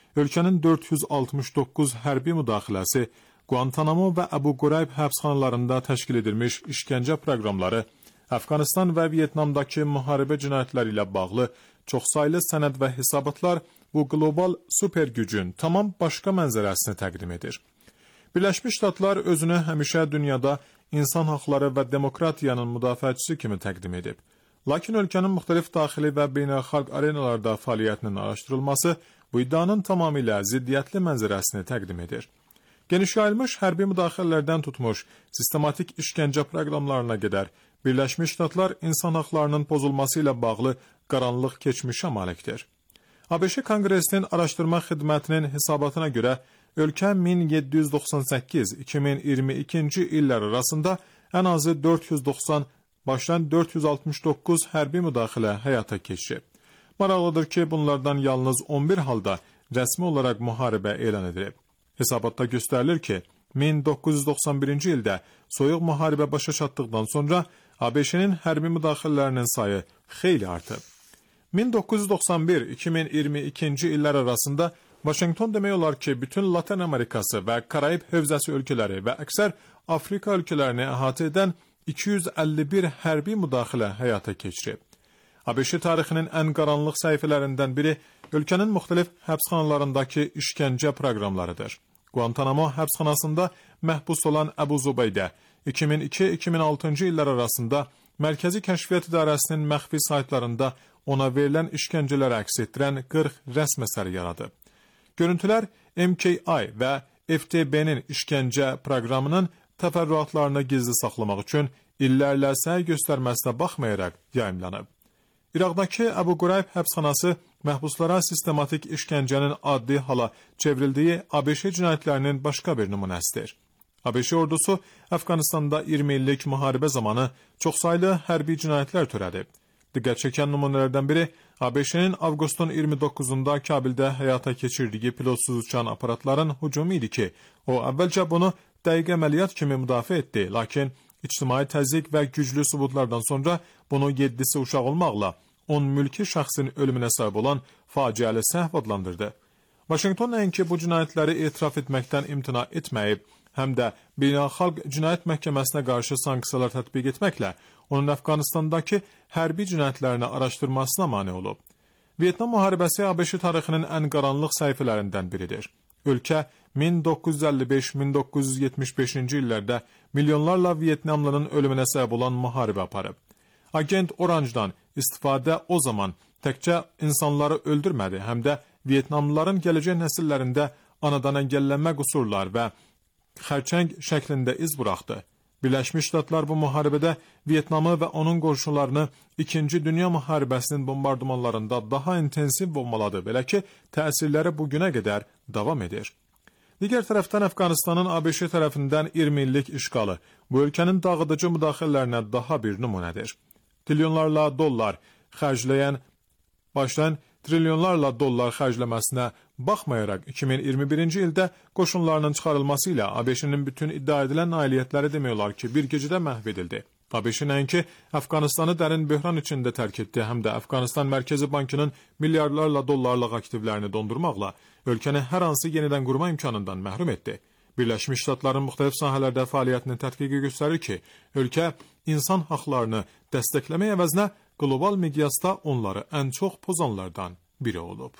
ölkənin dörd yüz altmış doqquz hərbi müdaxiləsi, Guantanamo və Abu Ghraib həbsxanalarında təşkil edilmiş işgəncə proqramları, Əfqanistan və Vyetnamdakı müharibə cinayətləri ilə bağlı çoxsaylı sənəd və hesabatlar bu qlobal super gücün tamam başqa mənzərəsini təqdim edir. Birləşmiş Ştatlar özünü həmişə dünyada insan haqları və demokratiyanın müdafiəçisi kimi təqdim edib. Lakin ölkənin müxtəlif daxili və beynəlxalq arenalarda fəaliyyətinin araşdırılması bu iddianın tamamilə ziddiyyətli mənzərəsini təqdim edir. Geniş yayılmış hərbi müdaxilələrdən tutmuş, sistematik işgəncə proqramlarına qədər Birləşmiş Ştatlar insan haqlarının pozulması ilə bağlı qaranlıq keçmişə malikdir. ABŞ Konqresinin Araşdırma Xidmətinin hesabatına görə, ölkə min yeddi yüz doxsan səkkiz - iki min iyirmi ikinci illər arasında ən azı dörd yüz doxsan, başdan dörd yüz altmış doqquz hərbi müdaxilə həyata keçirib. Maraqlıdır ki, bunlardan yalnız on bir halda rəsmi olaraq müharibə elan edilib. Hesabatda göstərilir ki, min doqquz yüz doxsan birinci ildə soyuq müharibə başa çatdıqdan sonra ABŞ-nin hərbi müdaxilələrinin sayı xeyli artıb. min doqquz yüz doxsan bir - iki min iyirmi ikinci illər arasında Vaşinqton demək olar ki, bütün Latin Amerikası və Karayib hövzəsi ölkələri və əksər Afrika ölkələrini əhatə edən iki yüz əlli bir hərbi müdaxilə həyata keçirib. ABŞ tarixinin ən qaranlıq səhifələrindən biri ölkənin müxtəlif həbsxanalarındakı işgəncə proqramlarıdır. Guantanamo həbsxanasında məhbus olan Abu Zubeydə iki min iki - iki min altıncı illər arasında Mərkəzi Kəşfiyyat İdarəsinin məxfi saytlarında ona verilən işgəncələri əks etdirən qırx rəsm əsəri yaradıb. Görüntülər M K I və F T B-nin işgəncə proqramının təfərrüatlarını gizli saxlamaq üçün illərlə səy göstərməsinə baxmayaraq yayımlanıb. İraqdakı Abu Ghraib həbsxanası məhbuslara sistematik işgəncənin addi hala çevrildiyi ABŞ cinayətlərinin başqa bir nümunəsidir. ABŞ ordusu Əfqanistanda iyirmi illik müharibə zamanı çoxsaylı hərbi cinayətlər törədib. Diqqət çəkən nümunələrdən biri ABŞ-nin avqustun iyirmi doqquzunda Kabildə həyata keçirdiyi pilotsuz uçan aparatların hücumu idi ki, o əvvəlcə bunu dəqiq əməliyyat kimi müdafiə etdi, lakin ictimai təzyiq və güclü sübutlardan sonra bunu yeddisi uşaq olmaqla on mülki şəxsin ölümünə səbəb olan faciəli səhv adlandırdı. Vaşinqton nəinki bu cinayətləri etiraf etməkdən imtina etməyib, həm də Beynəlxalq Cinayət Məhkəməsinə qarşı sanksiyalar tətbiq etməklə onun Əfqanistandakı hərbi cinayətlərini araşdırmasına mane olub. Vyetnam müharibəsi ABŞ tarixinin ən qaranlıq səhifələrindən biridir. Ölkə min doqquz yüz əlli beş - min doqquz yüz yetmiş beşinci illərdə milyonlarla Vyetnamlının ölümünə səbəb olan müharibə aparıb. Agent Orange'dan istifadə o zaman təkcə insanları öldürmədi, həm də Vyetnamlıların gələcək nəsillərində anadan əngəllənmə qüsurlar və xərçəng şəklində iz buraxdı. Birləşmiş Ştatlar bu müharibədə Vyetnamı və onun qonşularını İkinci Dünya müharibəsinin bombardımanlarında daha intensiv olmaladı, belə ki, təsirləri bugünə qədər davam edir. Digər tərəfdən Əfqanistanın ABŞ tərəfindən iyirmi illik işğalı bu ölkənin dağıdıcı müdaxilələrinə daha bir nümunədir. Trilyonlarla dollar xərcləyən, başdan trilyonlarla dollar xərcləməsinə baxmayaraq iki min iyirmi birinci ildə qoşunlarının çıxarılması ilə ABŞ-nin bütün iddia edilən nailiyyətləri demək olar ki, bir gecədə məhv edildi. ABŞ nəinki Əfqanistanı dərin böhran içində tərk etdi, həm də Əfqanistan Mərkəzi Bankının milyardlarla dollarlıq aktivlərini dondurmaqla ölkəni hər hansı yenidən qurma imkanından məhrum etdi. Birləşmiş Ştatların müxtəlif sahələrdə fəaliyyətinin tədqiqi göstərir ki, ölkə insan haqlarını dəstəkləmək əvəzinə qlobal miqyasda onları ən çox pozanlardan biri olub.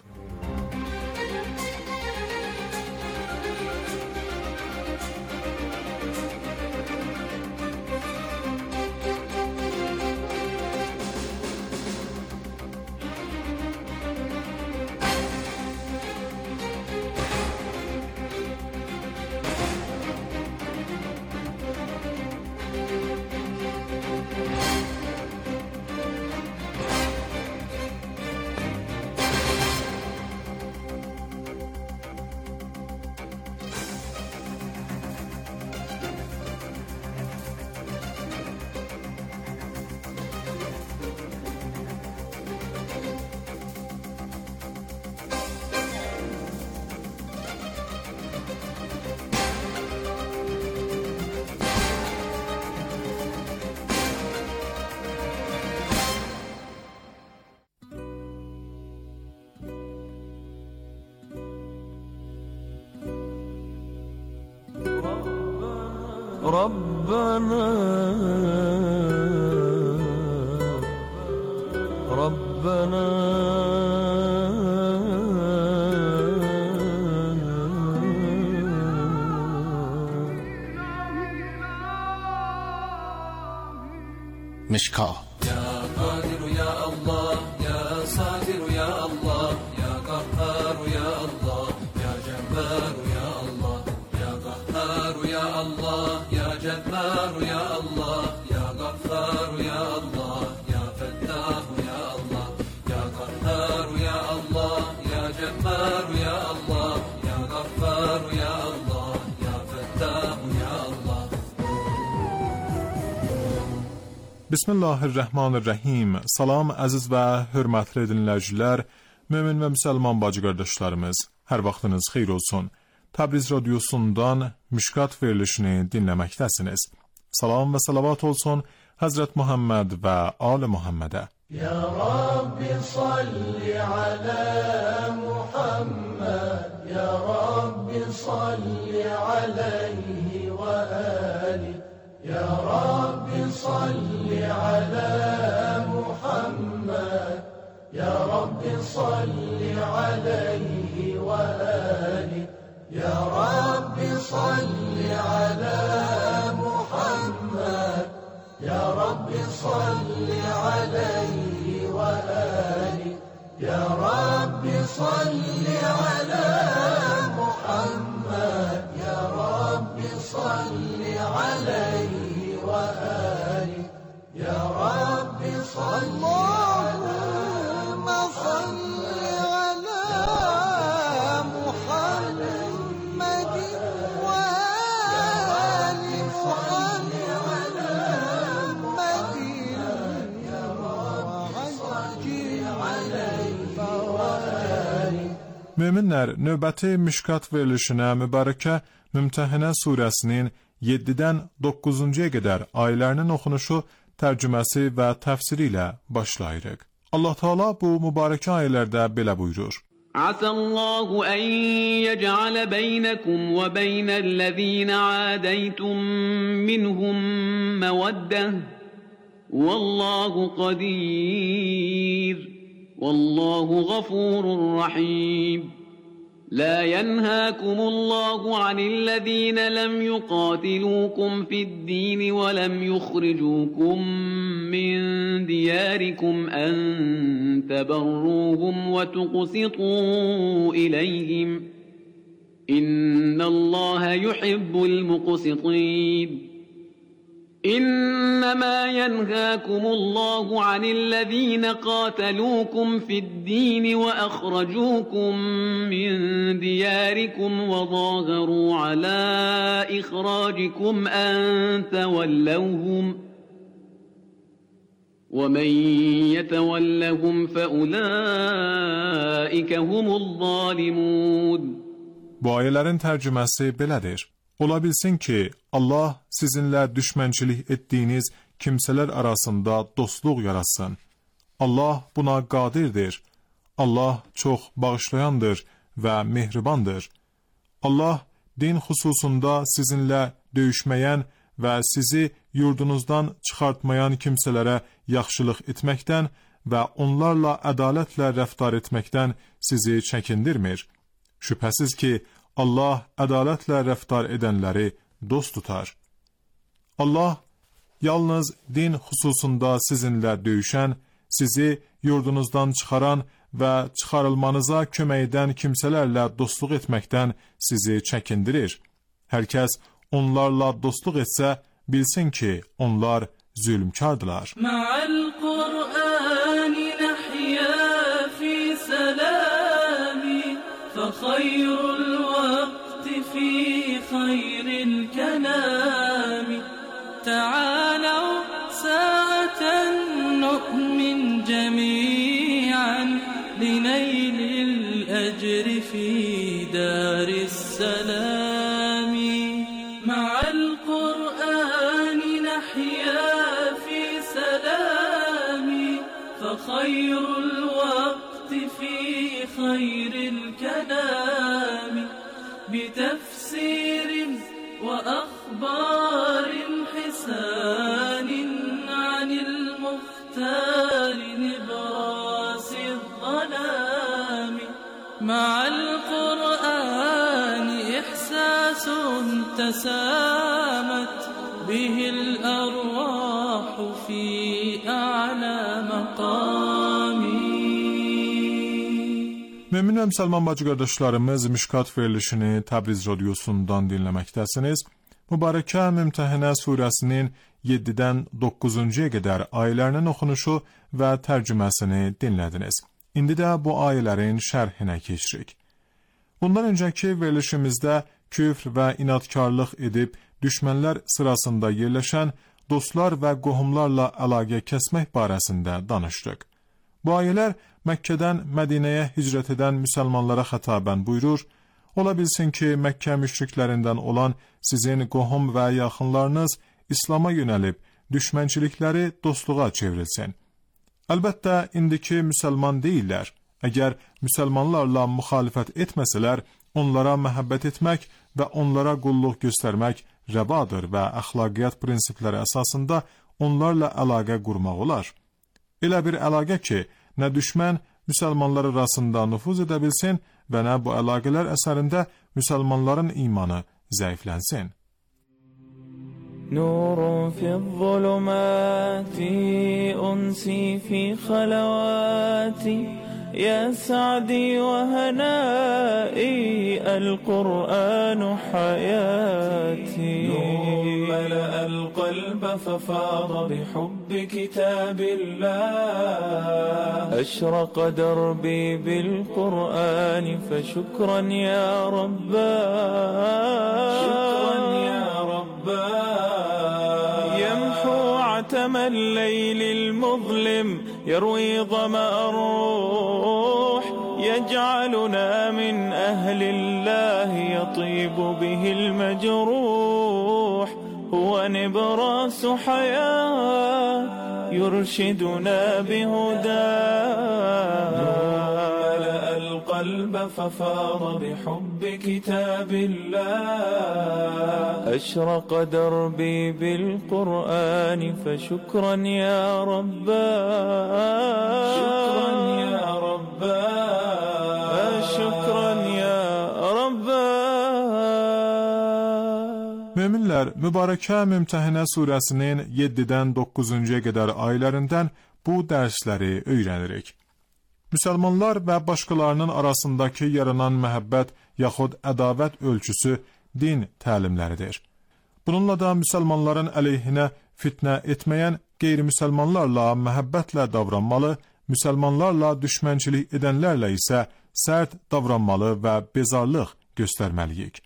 ربنا ربنا مشکا يا قادر يا الله يا صادر يا الله يا قهار يا الله يا جبار يا الله يا قهار يا الله يا جبار يا الله يا غفار يا الله يا فتاح يا الله يا قهار يا الله يا جبار يا الله يا غفار يا الله يا فتاح يا الله. Bismillahirrahmanirrahim. Salam əziz və hörmətli dinləyicilər, mömin və müsəlman bacı qardaşlarımız. Hər vaxtınız xeyir olsun. Təbriz radiosundan Müşkat verilişini dinləməkdəsiniz. Salam və salavat olsun Həzrət Muhammed və Ali Muhammedə. Ya Rabbi salli ala Muhammed, Ya Rabbi salli alayhi və ali. Ya Rabbi salli ala Muhammed, Ya Rabbi salli alayhi və ali. Ya Rabbi salli ala Muhammed, Ya Rabbi salli alayhi və ali. Ya Rabbi salli ala Muhammed, Ya Rabbi salli alayhi və ali. Ya Rabbi salli Allahümme salli ala Muhammed və ali salli ala Muhammed ya Rabbi salli alayhi və ali. Möminlər, növbəti Müşkat verilişinə mübarəkə Mümtəhinə surəsinin yeddidən doqquzuncuya qədər ayələrinin oxunuşu, tərcüməsi və təfsiri ilə başlayırıq. Allah Teala bu mübarəkə ayələrdə belə buyurur. Asallahu en yec'ale beynekum ve beynellezine adeytum minhum mevedde. Vallahu qadir. Vallahu gafurur rahim. لا ينهاكم الله عن الذين لم يقاتلوكم في الدين ولم يخرجوكم من دياركم أن تبروهم وتقسطوا إليهم إن الله يحب المقسطين. إنما ينهاكم الله عن الذين قاتلوكم في الدين وأخرجوكم من دياركم وظاهروا على إخراجكم أن تولوهم ومن يتولهم فأولئك هم الظالمون. Bu ayələrin tərcüməsi belədir. Ola bilsin ki, Allah sizinlə düşmənçilik etdiyiniz kimsələr arasında dostluq yaratsın. Allah buna qadirdir. Allah çox bağışlayandır və mehribandır. Allah din xüsusunda sizinlə döyüşməyən və sizi yurdunuzdan çıxartmayan kimsələrə yaxşılıq etməkdən və onlarla ədalətlə rəftar etməkdən sizi çəkindirmir. Şübhəsiz ki, Allah ədalətlə rəftar edənləri dost tutar. Allah yalnız din xüsusunda sizinlə döyüşən, sizi yurdunuzdan çıxaran və çıxarılmanıza kömək edən kimsələrlə dostluq etməkdən sizi çəkindirir. Hər kəs onlarla dostluq etsə, bilsin ki, onlar zülmkardılar. Ma'al Qur'ani nahya fi salami fa khayrul vaqti fi khayril kalami ta'alaw sa'atan nu'min jami'an linaylil ajri fi daris salami ma'al Qur'ani nahya fi salami fa khayrul waqti fi khayril kalami بتفسير وأخبار تسامت به الأرواح في أعلى مقام. Mümin Müslüman bacı qardaşlarımız, Mişkat verilişini Təbriz radiosundan dinləməkdəsiniz. Mübarəkə Mümtəhinə surəsinin yeddidən doqquzuncuya qədər ayələrinin oxunuşu və tərcüməsini dinlədiniz. İndi də bu ayələrin şərhinə keçirik. Bundan öncəki verilişimizdə küfr və inadkarlıq edib düşmənlər sırasında yerləşən dostlar və qohumlarla əlaqə kəsmək barəsində danışdıq. Bu ayələr Məkkədən Mədinəyə hicrət edən müsəlmanlara xətabən buyurur, ola bilsin ki, Məkkə müşriklərindən olan sizin qohum və yaxınlarınız İslama yönəlib, düşmənçilikləri dostluğa çevrilsin. Əlbəttə, indiki müsəlman deyirlər. Əgər müsəlmanlarla müxalifət etməsələr, onlara məhəbbət etmək və onlara qulluq göstərmək rəvadır və əxlaqiyyat prinsipləri əsasında onlarla əlaqə qurmaq olar. Elə bir əlaqə ki, nə düşmən müsəlmanlar arasında nüfuz edə bilsin və nə bu əlaqələr əsərində müsəlmanların imanı zəiflənsin. نور في الظلمات أنسي في خلواتي يا سعدي وهنائي القرآن حياتي نور ملأ القلب ففاض بحب كتاب الله أشرق دربي بالقرآن فشكرا يا ربا شكرا يا ربا يمحو عتم الليل المظلم يروي ظمأ الروح يجعلنا من أهل الله يطيب به المجروح هو نبراس حياة يرشدنا بهداه ملأ القلب ففاض بحب كتاب الله أشرق دربي بالقرآن فشكرا يا ربا شكرا يا ربا شكرا يا ربا. Möminlər, Mübarəkə Mümtəhinə surəsinin yeddidən doqquzuncuya qədər ayələrindən bu dərsləri öyrənirik. Müsəlmanlar və başqalarının arasındakı yaranan məhəbbət yaxud ədavət ölçüsü din təlimləridir. Bununla da müsəlmanların əleyhinə fitnə etməyən qeyri-müsəlmanlarla məhəbbətlə davranmalı, müsəlmanlarla düşmənçilik edənlərlə isə sərt davranmalı və bezarlıq göstərməliyik.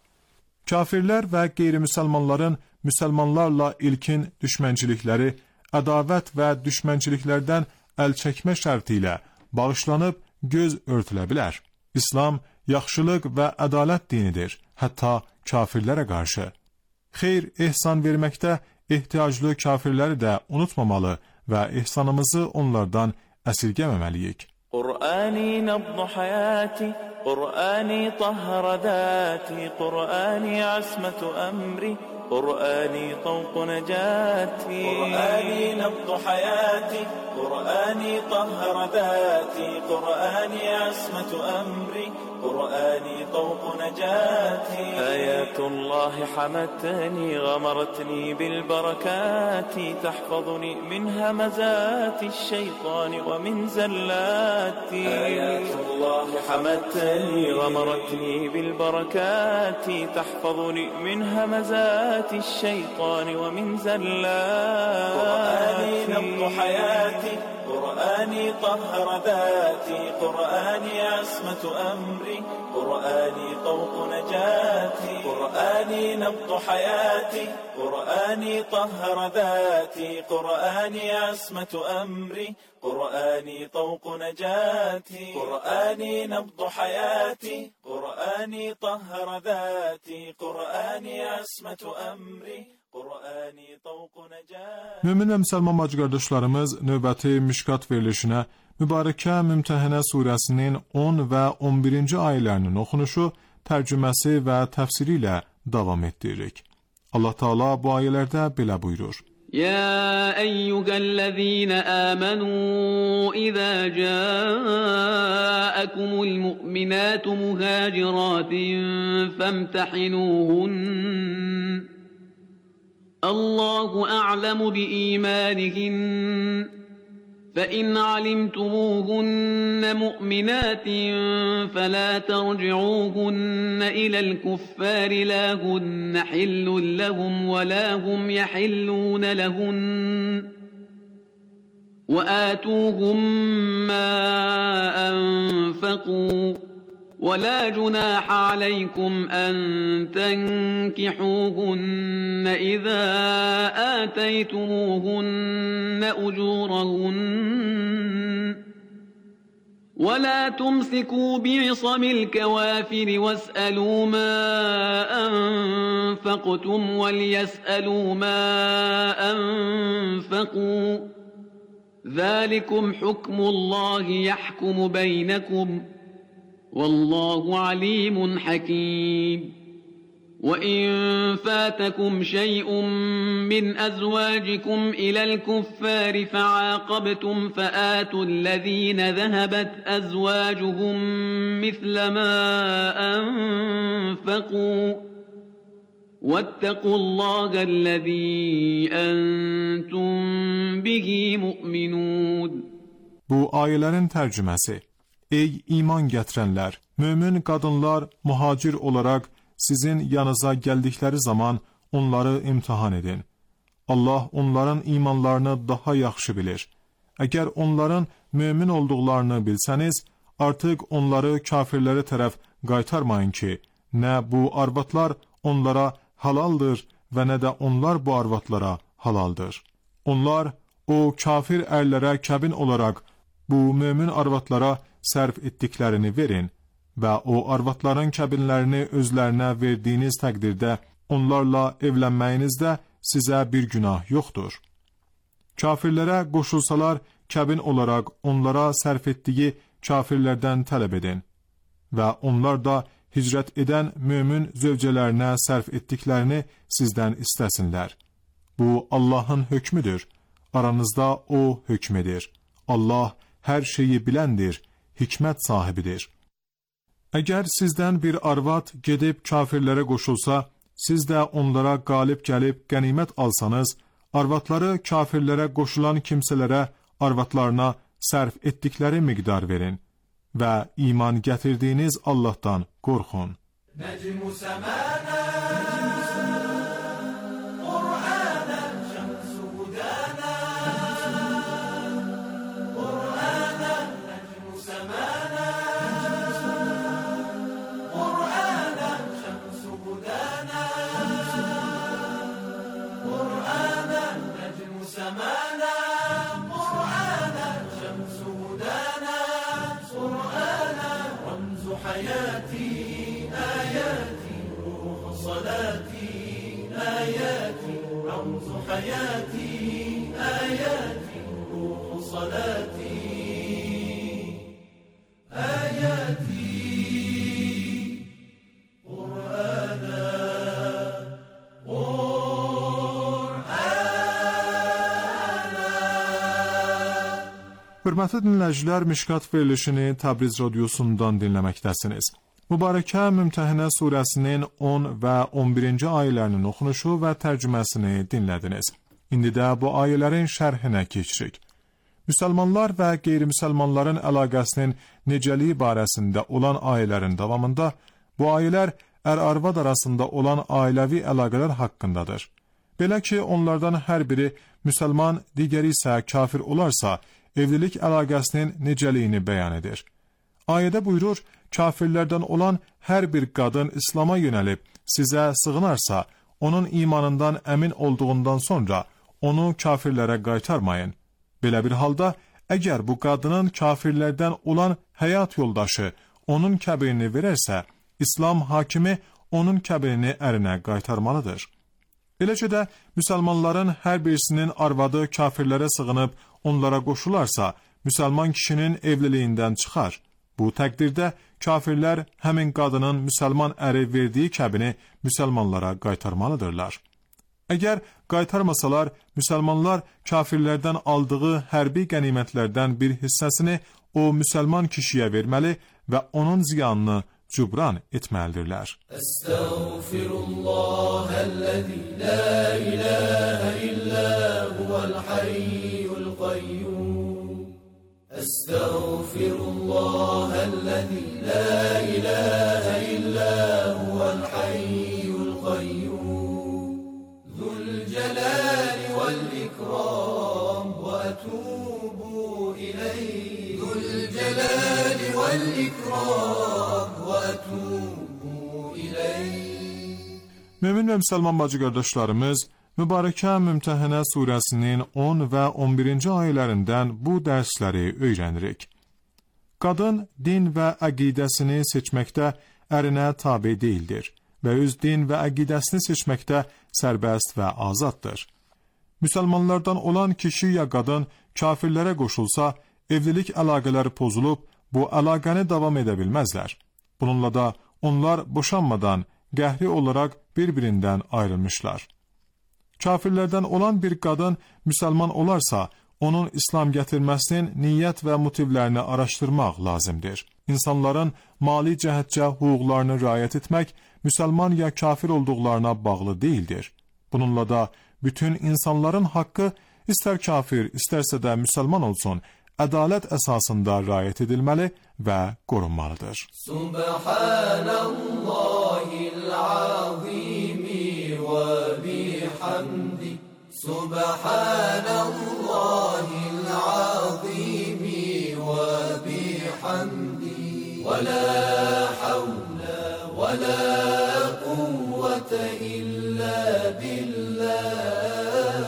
Kafirlər və qeyri-müsəlmanların müsəlmanlarla ilkin düşmənçilikləri, ədavət və düşmənçiliklərdən əl çəkmə şərti ilə bağışlanıb göz örtülə bilər. İslam yaxşılıq və ədalət dinidir, hətta kafirlərə qarşı. Xeyr, ehsan verməkdə ehtiyaclı kafirləri də unutmamalı və ehsanımızı onlardan əsirgəməməliyik. قرآني نبض حياتي قرآني طهر ذاتي قرآني عصمة أمري قرآني طوق نجاتي قرآني نبض حياتي قرآني طهر ذاتي قرآني عصمة أمري قرآني طوق نجاتي آيات الله حمتني غمرتني بالبركات تحفظني من همزات الشيطان ومن زلاتي آيات الله حمتني غمرتني بالبركات تحفظني من همزات الشيطان ومن زلاتي قرآني نبض حياتي قرآني طهر ذاتي قرآني عصمة أمري قرآني طوق نجاتي قرآني نبض حياتي قرآني طهر ذاتي قرآني عصمة أمري قرآني طوق نجاتي قرآني نبض حياتي قرآني طهر ذاتي قرآني عصمة أمري Mömin və müsəlman bacı qardaşlarımız, növbəti Mişkat verilişinə Mübarəkə Mümtəhinə surəsinin on və on birinci ayələrinin oxunuşu, tərcüməsi və təfsiri ilə davam etdiririk. Allah Teala bu ayələrdə belə buyurur. يا أيها الذين آمنوا إذا جاءكم المؤمنات مهاجرات فامتحنوهن الله أعلم بإيمانهن فإن علمتموهن مؤمنات فلا ترجعوهن إلى الكفار لا هن حل لهم ولا هم يحلون لهن وآتوهم ما أنفقوا ولا جناح عليكم أن تنكحوهن إذا آتيتموهن أجورهن ولا تمسكوا بعصم الكوافر واسألوا ما أنفقتم وليسألوا ما أنفقوا ذلكم حكم الله يحكم بينكم والله عليم حكيم وإن فاتكم شيء من أزواجكم إلى الكفار فعاقبتم فآتوا الذين ذهبت أزواجهم مثل ما أنفقوا واتقوا الله الذي أنتم به مؤمنون. Bu ayələrin tərcüməsi: Ey iman gətirənlər, mömin qadınlar mühacir olaraq sizin yanınıza gəldikləri zaman onları imtihan edin. Allah onların imanlarını daha yaxşı bilir. Əgər onların mömin olduqlarını bilsəniz, artıq onları kafirlərə tərəf qaytarmayın ki, nə bu arvadlar onlara halaldır və nə də onlar bu arvadlara halaldır. Onlar o kafir ərlərə kəbin olaraq bu mömin arvadlara sərf etdiklərini verin və o arvadların kəbinlərini özlərinə verdiyiniz təqdirdə onlarla evlənməyinizdə sizə bir günah yoxdur. Kafirlərə qoşulsalar, kəbin olaraq onlara sərf etdiyi kafirlərdən tələb edin və onlar da hicrət edən mömin zövcələrinə sərf etdiklərini sizdən istəsinlər. Bu Allahın hökmüdür. Aranızda o hökm edir. Allah hər şeyi biləndir, hikmət sahibidir. Əgər sizdən bir arvad gedib kafirlərə qoşulsa, siz də onlara qalib gəlib qənimət alsanız, arvadları kafirlərə qoşulan kimsələrə arvadlarına sərf etdikləri miqdar verin və iman gətirdiyiniz Allahdan qorxun. Nəcmu səmənə حياتي آياتي روح صلاتي آياتي قرآنا قرآنا. Hörmətli dinləyicilər, Mişkat verilişini Təbriz radiosundan dinləməkdəsiniz. Mübarəkə Mümtəhinə surəsinin on və on birinci ayələrinin oxunuşu və tərcüməsini dinlədiniz. İndi də bu ayələrin şərhinə keçirik. Müsəlmanlar və qeyri-müsəlmanların əlaqəsinin necəliyi barəsində olan ayələrin davamında bu ayələr ər-arvad arasında olan ailəvi əlaqələr haqqındadır. Belə ki, onlardan hər biri müsəlman, digəri isə kafir olarsa, evlilik əlaqəsinin necəliyini bəyan edir. Ayədə buyurur, kafirlərdən olan hər bir qadın İslam'a yönəlib sizə sığınarsa, onun imanından əmin olduğundan sonra onu kafirlərə qaytarmayın. Belə bir halda, əgər bu qadının kafirlərdən olan həyat yoldaşı onun kəbirini verərsə, İslam hakimi onun kəbirini ərinə qaytarmalıdır. Eləcə də müsəlmanların hər birisinin arvadı kafirlərə sığınıb onlara qoşularsa, müsəlman kişinin evliliyindən çıxar. Bu təqdirdə kafirlər həmin qadının müsəlman əri verdiyi kəbini müsəlmanlara qaytarmalıdırlar. Əgər qaytarmasalar, müsəlmanlar kafirlərdən aldığı hərbi qənimətlərdən bir hissəsini o müsəlman kişiyə verməli və onun ziyanını cübran etməlidirlər. Estağfirullahəl-ləzi la ilahə illə huvəl-hayyul qayyum. Estağfirullahəl-ləzi la ilahə illə huvəl-hayyul qayyum. Zülcəlal vəl-ikram və ətubu ileyh. Zülcəlal vəl-ikram və ətubu ileyh. Mömin və müsəlman bacı qardaşlarımız, Mübarəkə Mümtəhinə surəsinin on və on birinci ayələrindən bu dərsləri öyrənirik. Qadın din və əqidəsini seçməkdə ərinə tabe deyildir və öz din və əqidəsini seçməkdə sərbəst və azaddır. Müsəlmanlardan olan kişi ya qadın kafirlərə qoşulsa, evlilik əlaqələri pozulub, bu əlaqəni davam edə bilməzlər. Bununla da onlar boşanmadan qəhri olaraq bir-birindən ayrılmışlar. Kafirlərdən olan bir qadın müsəlman olarsa, onun İslam gətirməsinin niyyət və motivlərini araşdırmaq lazımdır. İnsanların mali cəhətcə hüquqlarını riayət etmək, müsəlman ya kafir olduqlarına bağlı deyildir. Bununla da bütün insanların haqqı, istər kafir, istərsə də müsəlman olsun, ədalət əsasında riayət edilməli və qorunmalıdır. Subhanallahil azimi və bihamdi. Subhanallahil azimi və bihamdi. Və la havlə və la quvvətə illə billah.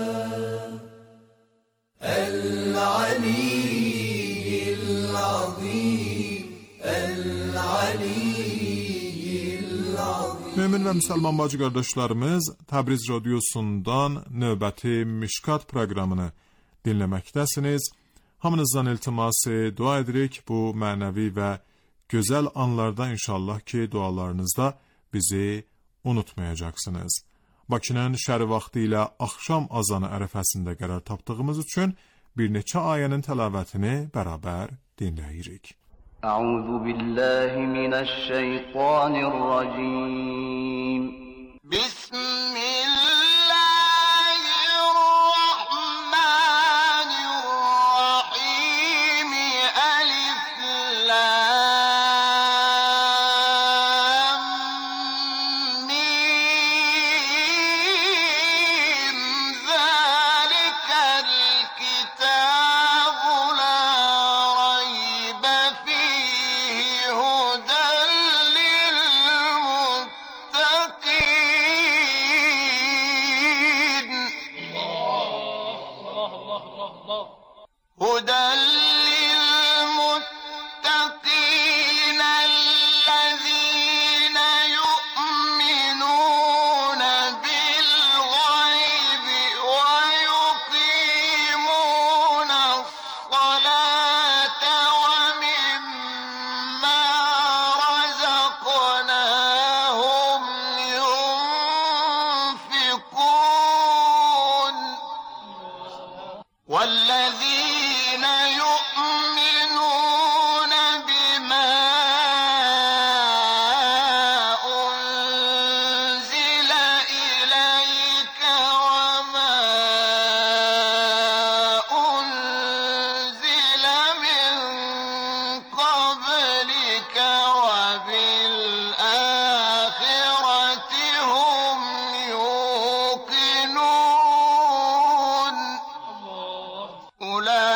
El-aliyyil azim. El-aliyyil azim. Mömin və müsəlman bacı qardaşlarımız, Təbriz radiosundan növbəti Mişkat proqramını dinləməkdəsiniz. Hamınızdan iltiması dua edirik bu mənəvi və gözəl anlarda inşallah ki dualarınızda bizi unutmayacaqsınız. Bakının şəri vaxtı ilə axşam azanı ərəfəsində qərar tapdığımız üçün bir neçə ayənin təlavətini bərabər dinləyirik. Əuzu billahi minəşşeytanirracim. Bismillah. والذين يؤمنون بما أنزل إليك وما أنزل من قبلك وبالآخرة هم يوقنون أولئك